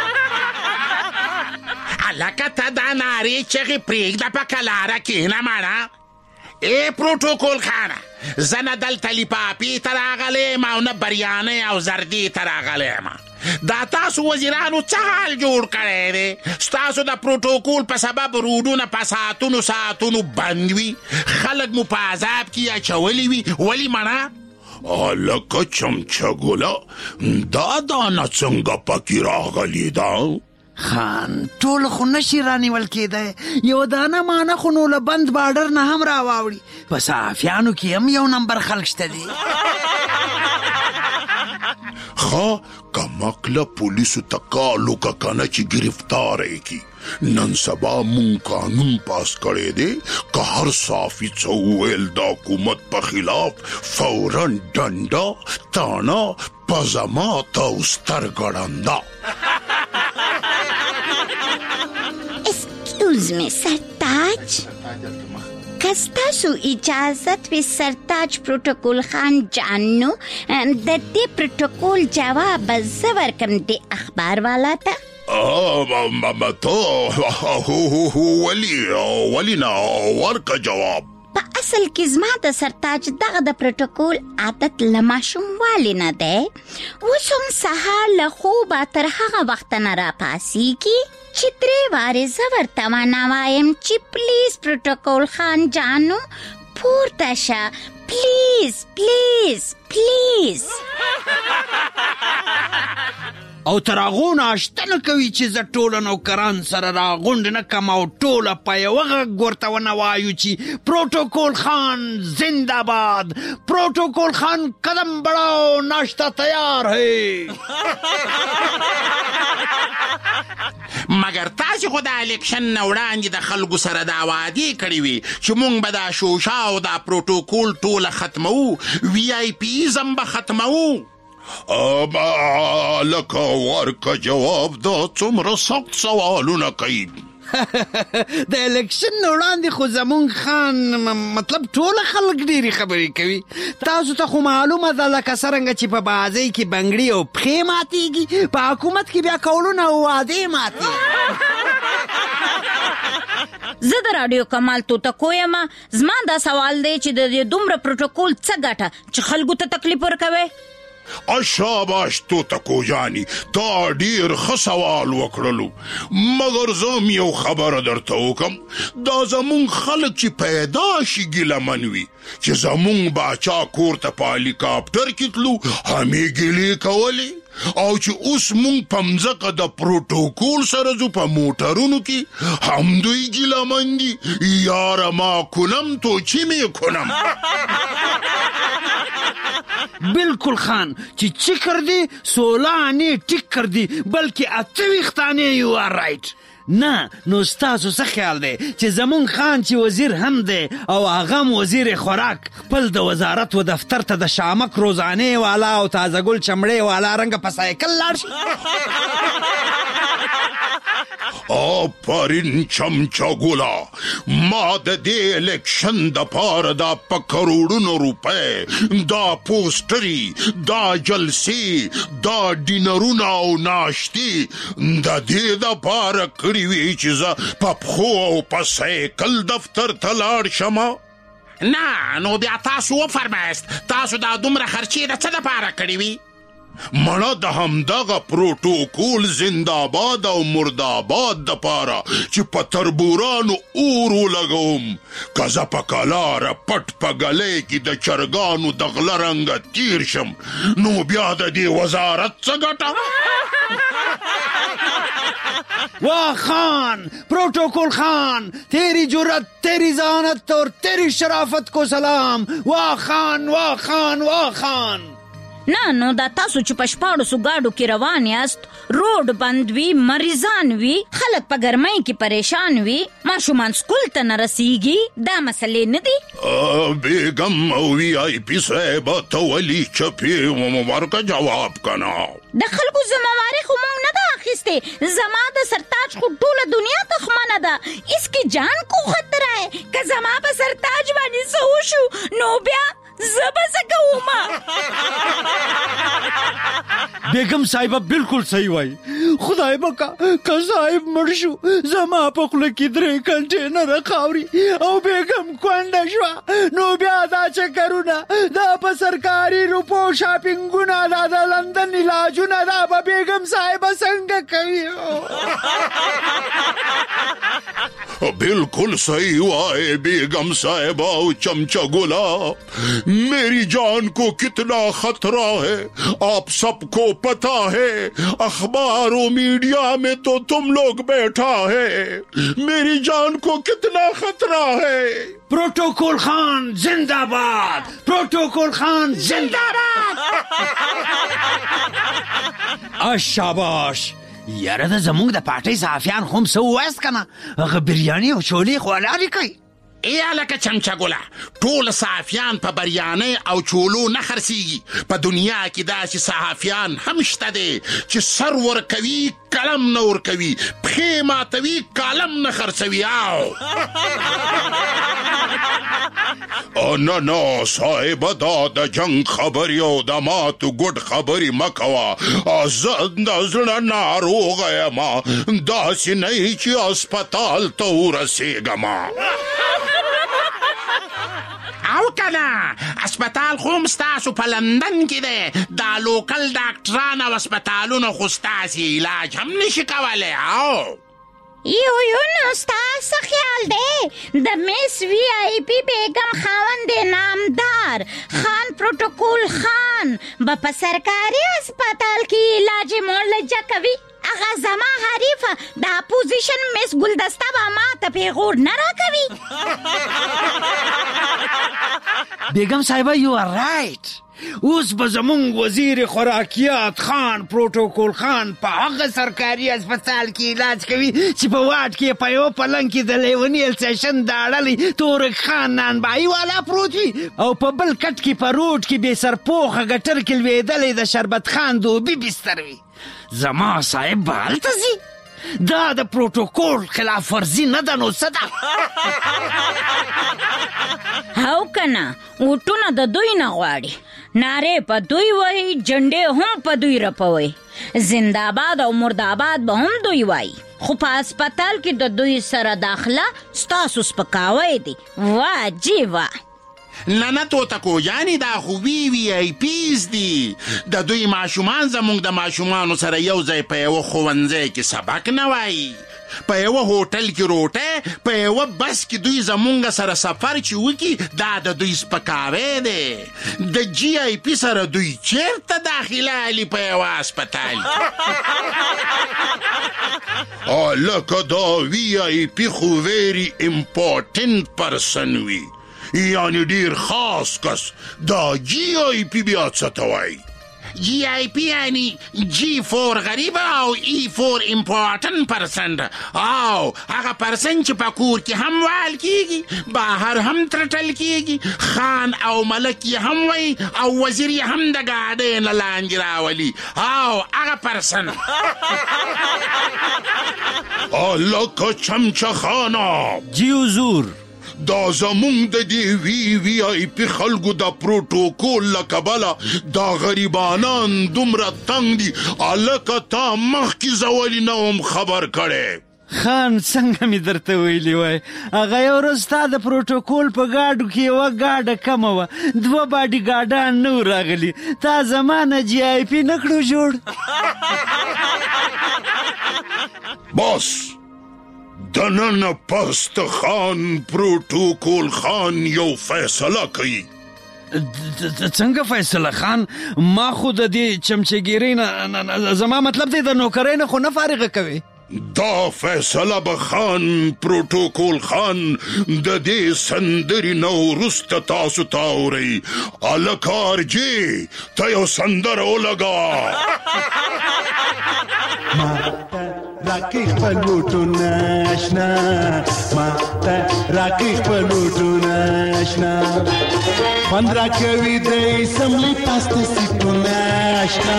لکه ته دا نارې چغې پرېږده په کلاره کښېنه مړه. پروتوکول خانه زه نه دلته لیپاپي ته راغلی یم او نه بریانۍ او زردي ته راغلی یم. دا تاسو وزیرانو څه حال جوړ کړی دی؟ ستاسو د پروتوکول په سبب روډونه په ساعتونو بند وي، خلک مو په عذاب کې اچولی وي. ولې مړه؟ لکه چمچګله دا دانه څنګه پکې راغلی ده؟ خان ټول خو نشي رانیول کېدی، یو دانه مانه خو نو له بند بارډر نه هم راواوړي. په صحافیانو کې هم یو نمبر خلک شته دي. کمکله پولیسو ته کال وکړه کنه چې ګرفتار یې کړي. نن سبا مون قانون پاس کړی دی که هر صحافي څه وویل د حکومت په خلاف فوراً ډنډه تاڼه پزمات او سترګه ړنده. Excuse me, سرتاج. کستاسو اجازت وی سرتاج پروتوکول خان جانو د دې پروتوکول جواب زور کم دی اخبار والا تا. ولی نا ورکا جواب. په اصل کې زما د سرتاج دغه د پروتوکول عادت لماشوم والی نه دی. اوس هم سهار له خوبه تر هغه وخته نه راپاسېږي چې 3 وارې زه ورته ونه وایم چې پلیز پروتوکول خان جانو پورته شه، پلیز پلیز پلیز. او تراغون آشتنه کوي چې زه ټوله نوکران سره راغونډ نه کم او ټوله په یوه غږ ورته ونوایو چې پروتوکول خان زنده باد، پروتوکول خان قدم بڑھاؤ، ناشتہ تیار ہے. مګر تاسو خو د الیکشن نه وړاندې د خلکو سره دا وعدې کړې وي چې مونږ به دا شوشا او دا پروتوکول ټوله ختموو، وی آی پی ایزم به ختموو. لکه ورکه جواب دا څومره سخت سوالونه کوي. د الیکشن نه وړاندې خو زمونږ خان مطلب ټوله خلک ډېرې خبرې کوي. تاسو ته خو معلومه ده لکه څرنګه چې په بازۍ کې بنګړي او پښې ماتېږي، په حکومت کې بیا قولونه او وعدې ماتېږي. زه د راډیو کمال توتکو یم. زما دا سوال دی چې د دومره پروتوکول څه ګټه چې خلکو ته تکلیف ورکوي؟ شاباش توتکو جانی، تا ډیر ښه سوال وکړلو. مګر زه یو خبره درته وکم، دا زمونږ خلک چې پیدا شي ګیلمن وي چې زمونږ باچا کور ته په هلیکاپټر کې تلو، همې ګیلې کولې، او چې اوس مونږ په مځکه د پروتوکول سره ځو په موټرونو کې، هم دوی ګیلمن دي. یاره ما کنم تو چی می کنم. बिल्कुल खान چې چی کردی 16 آنے ټیک کردی بلکې 28 آنے یو آر رائٹ. نه نو ستاسو څه خیال دی چې زمون خان چې وزیر هم دی او هغه وزیر خوراک خپل د وزارت و دفتر ته د شامک روزانه والا او تازه ګل چمړې والا رنګ په سایکل لاړ شي؟ آفرین چمچا ګولا، ما د دې الیکشن د پاره دا په کروڑونو روپۍ، دا پوسټري، دا جلسې، دا ډینرونه او ناشتې د دې د پاره کړي وي چې زه په پښو او په سایکل دفتر ته لاړ شم. نه نو بیا تاسو وفرمایست تاسو دا دومره خرچې د څه دپاره کړي وي؟ مړه د همدغه پروتوکول زنده‌باد او مرده‌باد دپاره چې په تربورانو اور ولګوم، که زه په کلاره پټ په ګلۍ کې د چرګانو د غله رنګه تیر شم، نو بیا د دې وزارت څه ګټه؟ वाह खान, प्रोटोकॉल खान, तेरी जुर्रत, तेरी ज़ानत और तेरी शराफत को सलाम. वाह खान, वाह खान, वाह खान. نه نو دا تاسو چې په 1400 ګاډو کې روان یاست، روډ بند وي، مریضان وي، خلک په ګرمۍ کې پریشان وي، ماشومان سکول ته نه رسیږي، دا مسلې نه دي؟ بیگم او وی آی پی صاحب ته ولي چپې ورکه جواب کنا. د خلکو ذمہواری خو مونږ نه ده اخیستې، زما د سرتاج خو ټوله دنیا تخمنه ده، اس کی جان کو خطره ہے که زما په سرتاج باندې څه وشو نو بیا زبا بیگم صاحبہ بالکل صحیح وائی. خدای بکا که صاحب مرشو زما په خوله کې 3 کنټینر خاوري او بیگم کونډه شوه، نو بیا دا چکرونه دا په سرکاري روپو شاپینګونه دا د لندن علاجونه دا به بیگم صاحبه څنګه کوي؟ बिल्कुल सही हुआ है बेगम साहिबा चमचा गोला, मेरी जान को कितना खतरा है आप सबको पता है, अखबारों मीडिया में तो तुम लोग बैठा है, मेरी जान को कितना खतरा है. प्रोटोकॉल खान जिंदाबाद, प्रोटोकॉल खान जिंदाबाद. शाबाश یاره د زمونږ د پارټۍ صحافیان هم څه ووایست که نه، هغه بریاني او چولې خو لارې کوي. یا لکه چمچه ګله، ټول صحافیان په بریانۍ او چولو نه خرڅېږي. په دنیا کې داسې صحافیان هم شته دی چې سر ورکوي قلم نه ورکوي، پښې ماتوي قلم نه خرڅوي. نه نه صاحب دا د جنگ خبري او د ماتو ګډ خبري مکوه، زه د زړه ناروغه یم، داسې نه چې هسپتال ته ورسېږم. او کنه اسپتال خو هم ستاسو په لندن کې دی، دا لوکل ډاکټران او اسپتالونه خو ستاسې علاج هم نشي کولی. یو نو ستاسو خیال دی د میس وی آی پی بیگم خاوند نامدار پروتوکول خان به په سرکاري هسپتال کې علاج معالجه کوي. هغه زما حریفه د اپوزیشن مس ګلدسته به ما ته پیغور نه راکوي. بیگم صاحبه یو آر رایټ. اوس به زمونږ وزیر خوراکیات خان پروتوکول خان په هغه سرکاري هسپتال کې علاج کوي چې په واټ کې په یو پلنګ کې د لیوني السیشن د اړلې تورک خان نانبایي والا پروت وي او په بل کټ کې په روډ کې بې سرپوښه ګټر کې لوېدلی د شربت خان دوبي بستر وي. زما صاحب به هلته ځي؟ دا د پروتوکول خلاف ورزي نه ده نو څه ده؟ او کنه اوټونه د دوی نه غواړي، نارې په دوی وایي، جنډې هم په دوی رپوي، زنده‌باد او مرده‌باد به هم دوی وایي، خو په هسپتال کې د دوی سره داخله ستاسو سپکاوی دی. واه جی واه. نه توتکو یعنی دا خو وی آی پیز دي. د دوی ماشومان زمونږ د ماشومانو سره یو ځای په یوه ښوونځی کې سبق نه وایي، په یوه هوټل کې روټۍ، په یوه بس کې دوی زمونږ سره سفر چې وکي، دا د دوی سپکاوی دی. د جی آی پی سره دوی چیرته داخله علي په یوه هسپتال؟ لکه دا وی آی پی خو ویری امپورټنټ پرسن وي، یعنی ډیر خاص کس. دا جی آی پی بیا څه ته وایي؟ جی آی پی یعنی جی فور غریب او ای فور امپورټنټ پرسن، او هغه پرسن چې په کور کې هم وال کیږي، بهر هم ترټل کیږي، خان او ملک یې هم وایي او وزیر یې هم د ګاډۍ نه لاندې راولي، او هغه پرسن. لکه چمچه خانه. جی حضور. دا زمونږ د دې وی آی پی خلکو د پروتوکول له کبله دا غریبانان دومره تنګ دي، هلکه تا مخکې زولي نه وم خبر کړی. خان څنګه مې درته ویلي وای، هغه یو ورځ ستا د پروتوکول په ګاډو کې یوه ګاډه کمه وه، 2 باډي ګاډان نه و راغلي، تا زما نه جی آی پی نه کړو جوړ. بس دننه پست خان پروتوکول خان یو فیصله کوي. څنګه فیصله خان؟ ما خو د دې چمچهګیرۍ نه، زما مطلب دی د نوکرۍ نه خو نه فارغه کوي. دا فیصله به خان پروتوکول خان د دې سندرې نه وروسته تاسو ته اورئ. هلکه ارجې ته یو سندره ولګوه. راکې خپل بوټونه اشنا، ما ته راکې خپل بوټونه اشنا، خوند راکوي د اسمبلۍ پاسته سیټونه اشنا،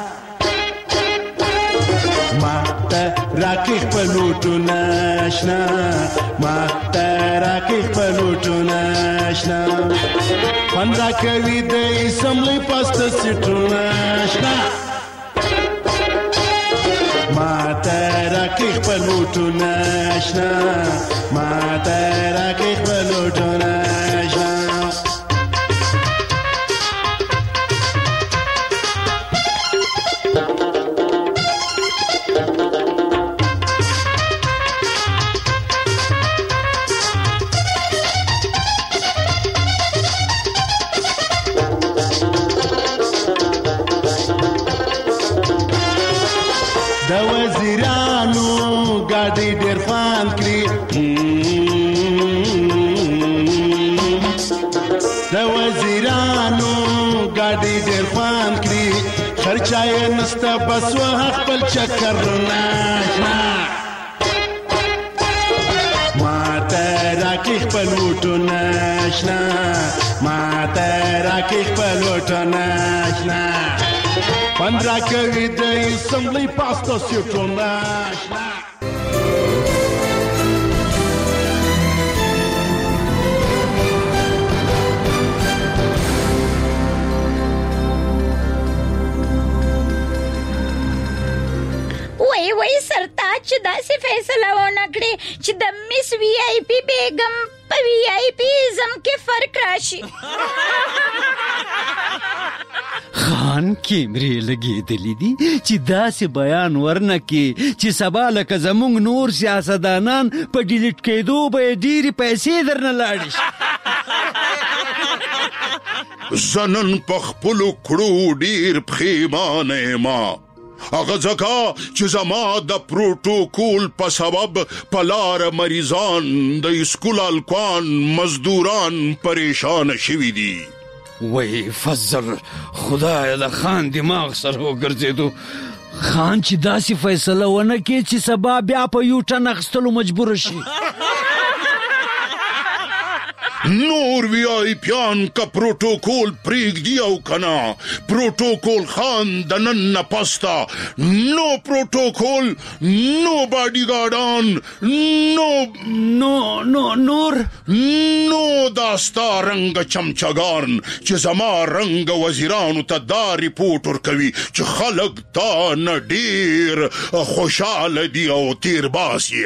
ما ته راکې خپل بوټونه اشنا، ما ته راکې خپل بوټونه اشنا، خوند راکوي د اسمبلۍ پاسته سیټونه اشنا، ما ته راکې خپل بوټونه اشنا، ما ته راکې خپل بوټونه اشنا. د وزیرانو ګاډي ډېر خوند کړي، د وزیرانو ګاډي ډېر خوند کړي، خرچه یې نسته بس وه خپل چکرونه اشنا، ما ته راکې خپل بوټونه اشنا، ما ته راکې خپل بوټونه اشنا، خوند راکوي د اسمبلۍ پاسته سیټونه اشنا. وای سرتاج چې داسې فیصله ونه کړي چې د مس وی آی پی بیگم په وی آی پی ازم کې فرق راشي. خان کیمرې لګېدلې دي چې داسې بیان ورنه کې چې سبا لکه زمونږ نور سیاستدانان په ډیلیټ کېدو به یې ډېرې پیسې درنه لاړې شي. زنن په خپلو کړو ډیر پښیمانه ما هغه ځکه چې زما د پروتوکول په سبب په لار مریضان د اسکول هلکان مزدوران پریشان شوي دي. وای فضل خدای د خان دماغ سره وګرځېدو. خان چې داسې فیصله ونه کړي چې سبا بیا په یو ټن اخیستلو مجبور شي. نور وی آی پیان کا پروتوکول پریږدي او کنا پروتوکول خان د نن نه پستا نو پروتوکول نو باډي ګارډان نور داستا رنگ چمچگان چې زما رنگ وزیرانو ته دا ریپورت ورکوي چې خلک تا نه ډیر خوشاله دي او تیر باسي.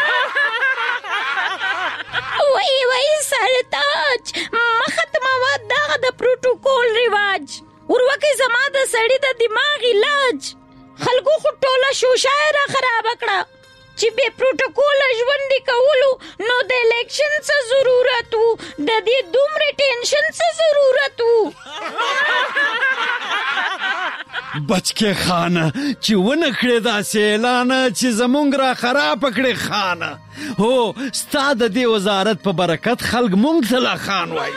وای سرتاج مختمه دغه د پروتوکول رواج وروکه زما د سړی د دماغ علاج. خلکو خو ټوله شوشاعره خراب کړه چې به پروتوکول ژوند کولو نو د الیکشن څه ضرورت وو د دې دومره ټینشن څه ضرورت وو. بچکه خانه چې ونه کړې داسې اعلان چې زمونږ را خراب کړې خانه. هو ستا د دې وزارت په برکت خلک مونږ ته لا خان وای.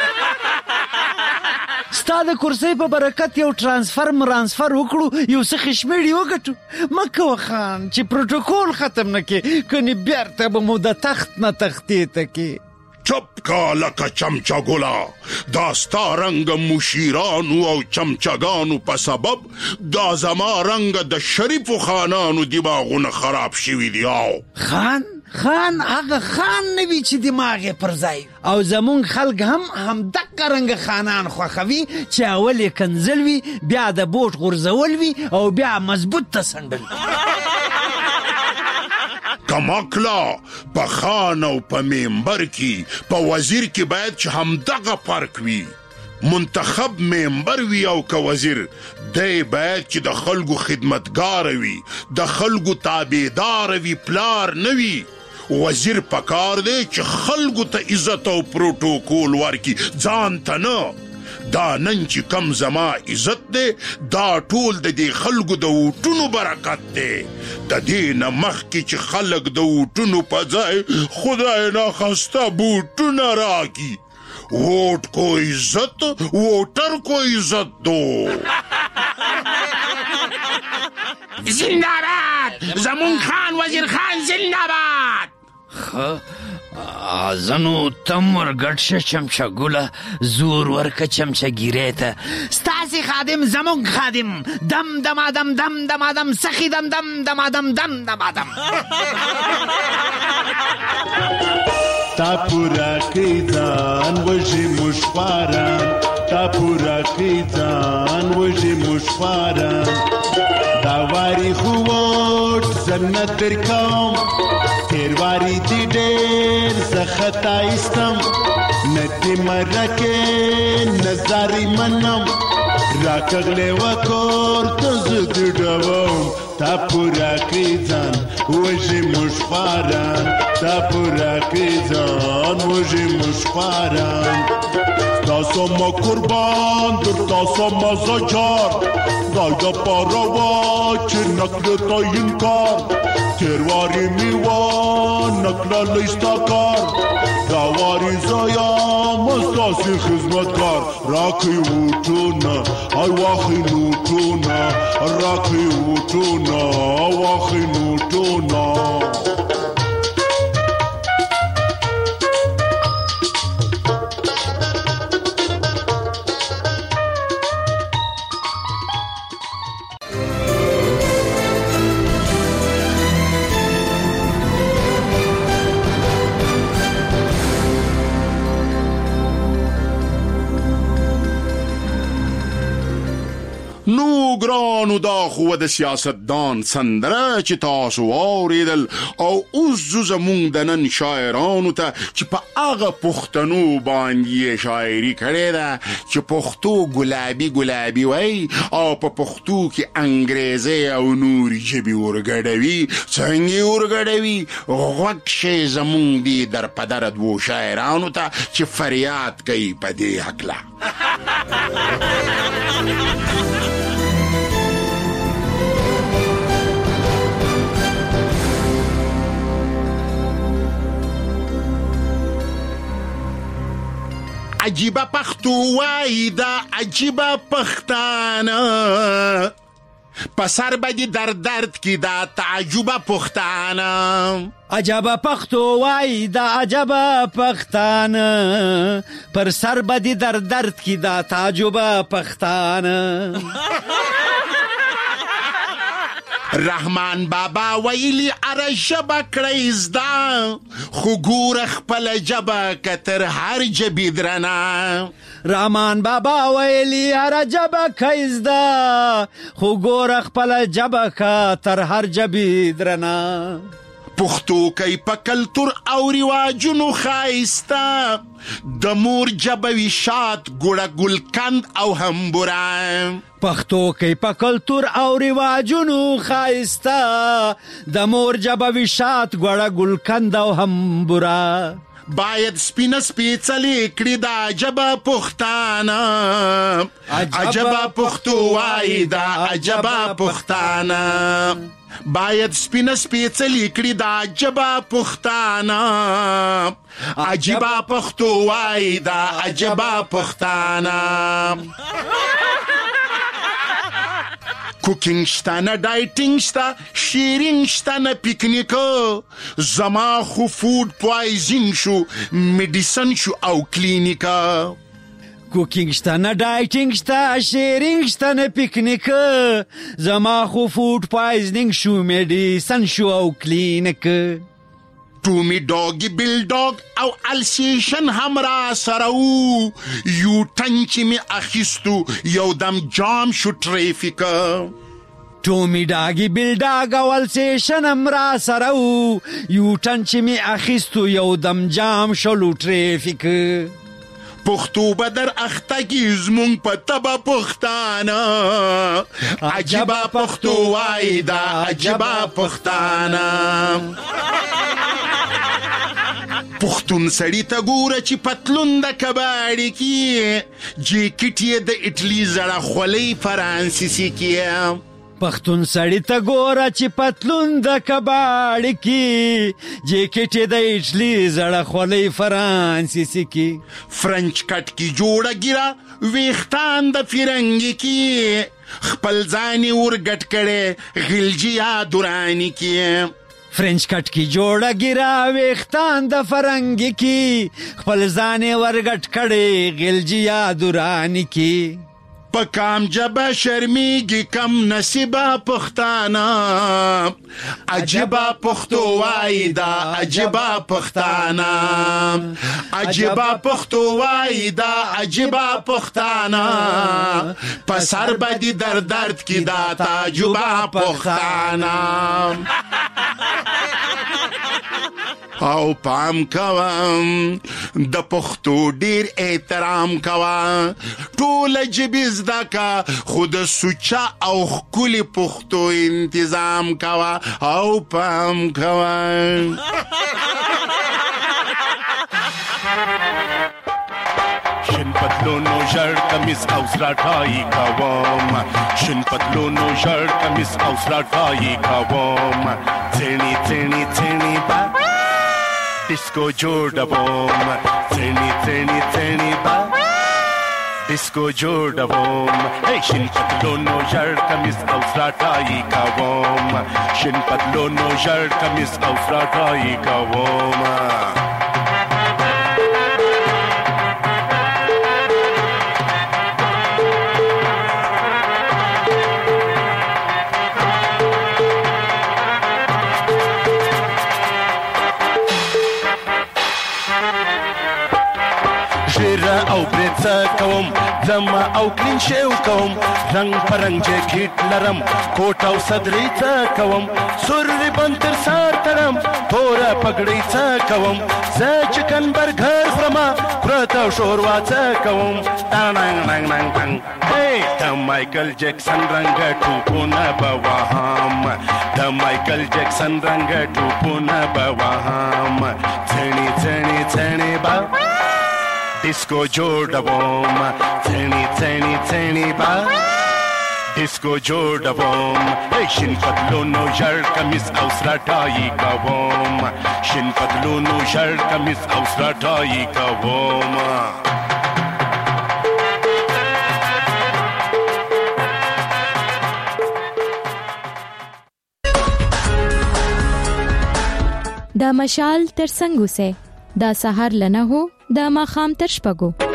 ستا د کرسۍ په برکت یو ترانسفر وکړو یو څه خشمېړي وګټو. مکوه خان چې پروتوکول ختم نه کې کني بیرته به مو د تخت نه تختې ته کې. چپ کا لکه چمچا ګلا دا ستا رنگ مشیرانو او چمچگانو په سبب دا زما رنگ د شریفو خانانو دماغونه خراب شوي دي. خان هغه خان نوی چې دماغ پر ځای او زمون خلک هم دغه رنگ خانان خوښوي چې اول یې کنزل وي بیا د بوټ غورځول وي او بیا مضبوط تسنډل. کماکلا په خان او په ممبر کې په وزیر کې باید چې هم دغه فرق وي. منتخب ممبر وي او که وزیر دی باید چې د خلکو خدمتګار وي د خلکو تابعدار وي پلار نه وي. وزیر پکار دی چې خلکو ته عزت او پروتوکول ورکي ځان ته نه. دا نن چې کم زما عزت دی دا ټول د دې خلکو د ووټونو برکت دی. د دې نه مخکې چې خلک د ووټونو په ځای خدای ناخواسته بوټونه راکي. ووٹ کو عزت ووٹر کو عزت دو. زنده‌باد زمون خان وزیر خان زنده‌باد. زنو تم ورګټ شه چمچا ګوله زور ورکه چمچا ګیره ته. ستاسې خادم زمون خادم دم دمادم دم دمادم سخی دم دم دمادم دم دمادم. تا پورا کی ځان وژي مشواران تا پورا کی ځان وژي مشواران. دا واری خو وټ زنه تر کوم تیرواری دی ډېر زه خطا ایستم نتی مرکې نظارې منم راکغلی وکور ته زه د ډوم. تا پورا کړی ځان وژي مشواران تا پورا کړی ځان وژي مشواران. تاسو ما قربان در تاسو ما زجار دای دا پارا وا چې نکل تا این کار تیرواری میوان نکل لیستا کار داواری زایم استاسی خدمتکار. راکی ووټونه ای واخی نوټونه راکی ووټونه واخی نوټونه. نو ګرانو دا خو د سیاستدان سندره چې تاسو واورېدل او اوس زه زموږ د نن شاعرانو ته چې په هغه پښتنو باندې شاعري کړې ده چې پښتو ګلابي ګلابي وایي او په پښتو کې انګریزي او نورې ژبې ورګډوي. څنګه یې ورګډوي؟ غوږ شئ زموږ دې در په در دوو شاعرانو ته چې فریاد کوي په دې هکله. عجیبه پښتو وایي دا عجیبه پښتانه، په سر به دي در درد کی دا تعجبه پښتانه. عجبه پښتو وایي دا عجبه پښتانه، پر سر به دي در درد کی دا تعجبه پښتانه. رحمان بابا ویلی اره ژبه کړئ زده، خو ګوره خپله ژبه که تر هر ژبې درنه. رحمان بابا ویلی اره ژبه کړئ زده، خو ګوره خپله ژبه که تر هر ژبې درنه. پښتو کوي په کلتور او رواجونو ښایسته، د مور ژبه وي شات ګوړه ګلکند او همبوره. پښتو کوي په کلتور او رواجونو ښایسته، د مور ژبه وي شات ګوړه ګلکند او همبوره. باید سپینه سپیڅلې کړي دا ژبه پښتانه، عجبه پښتو وایي دا عجبه پښتانه. باید سپینه سپیڅلې کړي دا ژبه پښتانه، عجبه پښتو وایي دا عجبه پښتانه. کوکینګ شته نه ډایټینګ شته، شیرینګ شته نه پیکنیکه، زما خو فود پوایزن شو میډیسن شو او کلینیکه. کوکینګ شته نه ډایټینګ شته، شیرینګ شته نه پیکنیکه، زما خو فود پوایزنینګ شو میډیسن شو او کلینیکه. ټومی ډاګي بل ډاګ او السیشن هم را سره وو، یو ټن چې مې اخیستو یو دم جام شو ټریفیکه. ټومی ډاګي بل ډاګ او السیشن هم را سره وو، یو ټن چې مې اخیستو یو دم جام شو ټریفیکه. پښتو به در اختګي زمونږ په تبه پښتانه، عجبه پښتو وایي دا عجبه پښتانه. پښتون سړی ته ګوره چې پتلون د کباړي کې، جیکټ یې د اټلي زړه خولۍ فرانسیسي کې. پښتون سړی ته ګوره چې پتلون د کباړي کې، جیکټ یې د اټلي زړه خولۍ فرانسیسي کې. فرنچ کټ کې جوړه ګیره ویښتان د فرنګي کې، خپل ځان یې ورګټ کړی غلجي یا دوراني کې. فرنچ کټ کی جوړه ګیرا ویختان د فرنګ کی، خپل ځان ورګټ کړي غلجی یا دورانی کی. په کام جبه شرمیږي کم نصیبه پښتانه، عجبه پښتو وایي دا عجبه پښتانه، عجبه پښتو وایي دا عجبه پښتانه، په سر به دي در درد کی دا تعجبه پښتانه. او پام کوم د پښتو ډیر احترام کوه، ټوله ژبې زده که خو د سوچه او ښکلي پښتو انتظام کوه او پام کوه. شن پتلونو ژړ کمیس او سراټای کوم، شن پتلونو ژړ کمیس او سراټای کوم، څېړني څېړني څېړني با ډیسکو جوړوم، څېړني څېړني څېړني با ډیسکو جوړوم. شن پتلونو ژړ کمیس او سراټای کوم، شن پتلونو ژړ کمیس او سراټای کوم. او برڅ کوم زما او کلین شیو کوم رنگ پرنګ جیکټ لرم کوټ او صدرې څه کوم سور ریبن تر سار تړم تور پګړې څه کوم زه چکن برګر خورما پرته شوروا څه کوم ټانګ ننګ ننګ ننګ هی د مایکل جیکسن رنگ ټوپونه بوهم د مایکل جیکسن رنگ ټوپونه بوهم څنی څنی څنی با ډیسکو جوړوم څنی څنی څنی با ډیسکو جوړوم شین پتلونو ژړ کمیس او سره ټای کوم شین پتلونو ژړ کمیس او سره ټای کوم دا مشال تر څنګه سه دا سحر لنه هو دا ماخام تر شپګو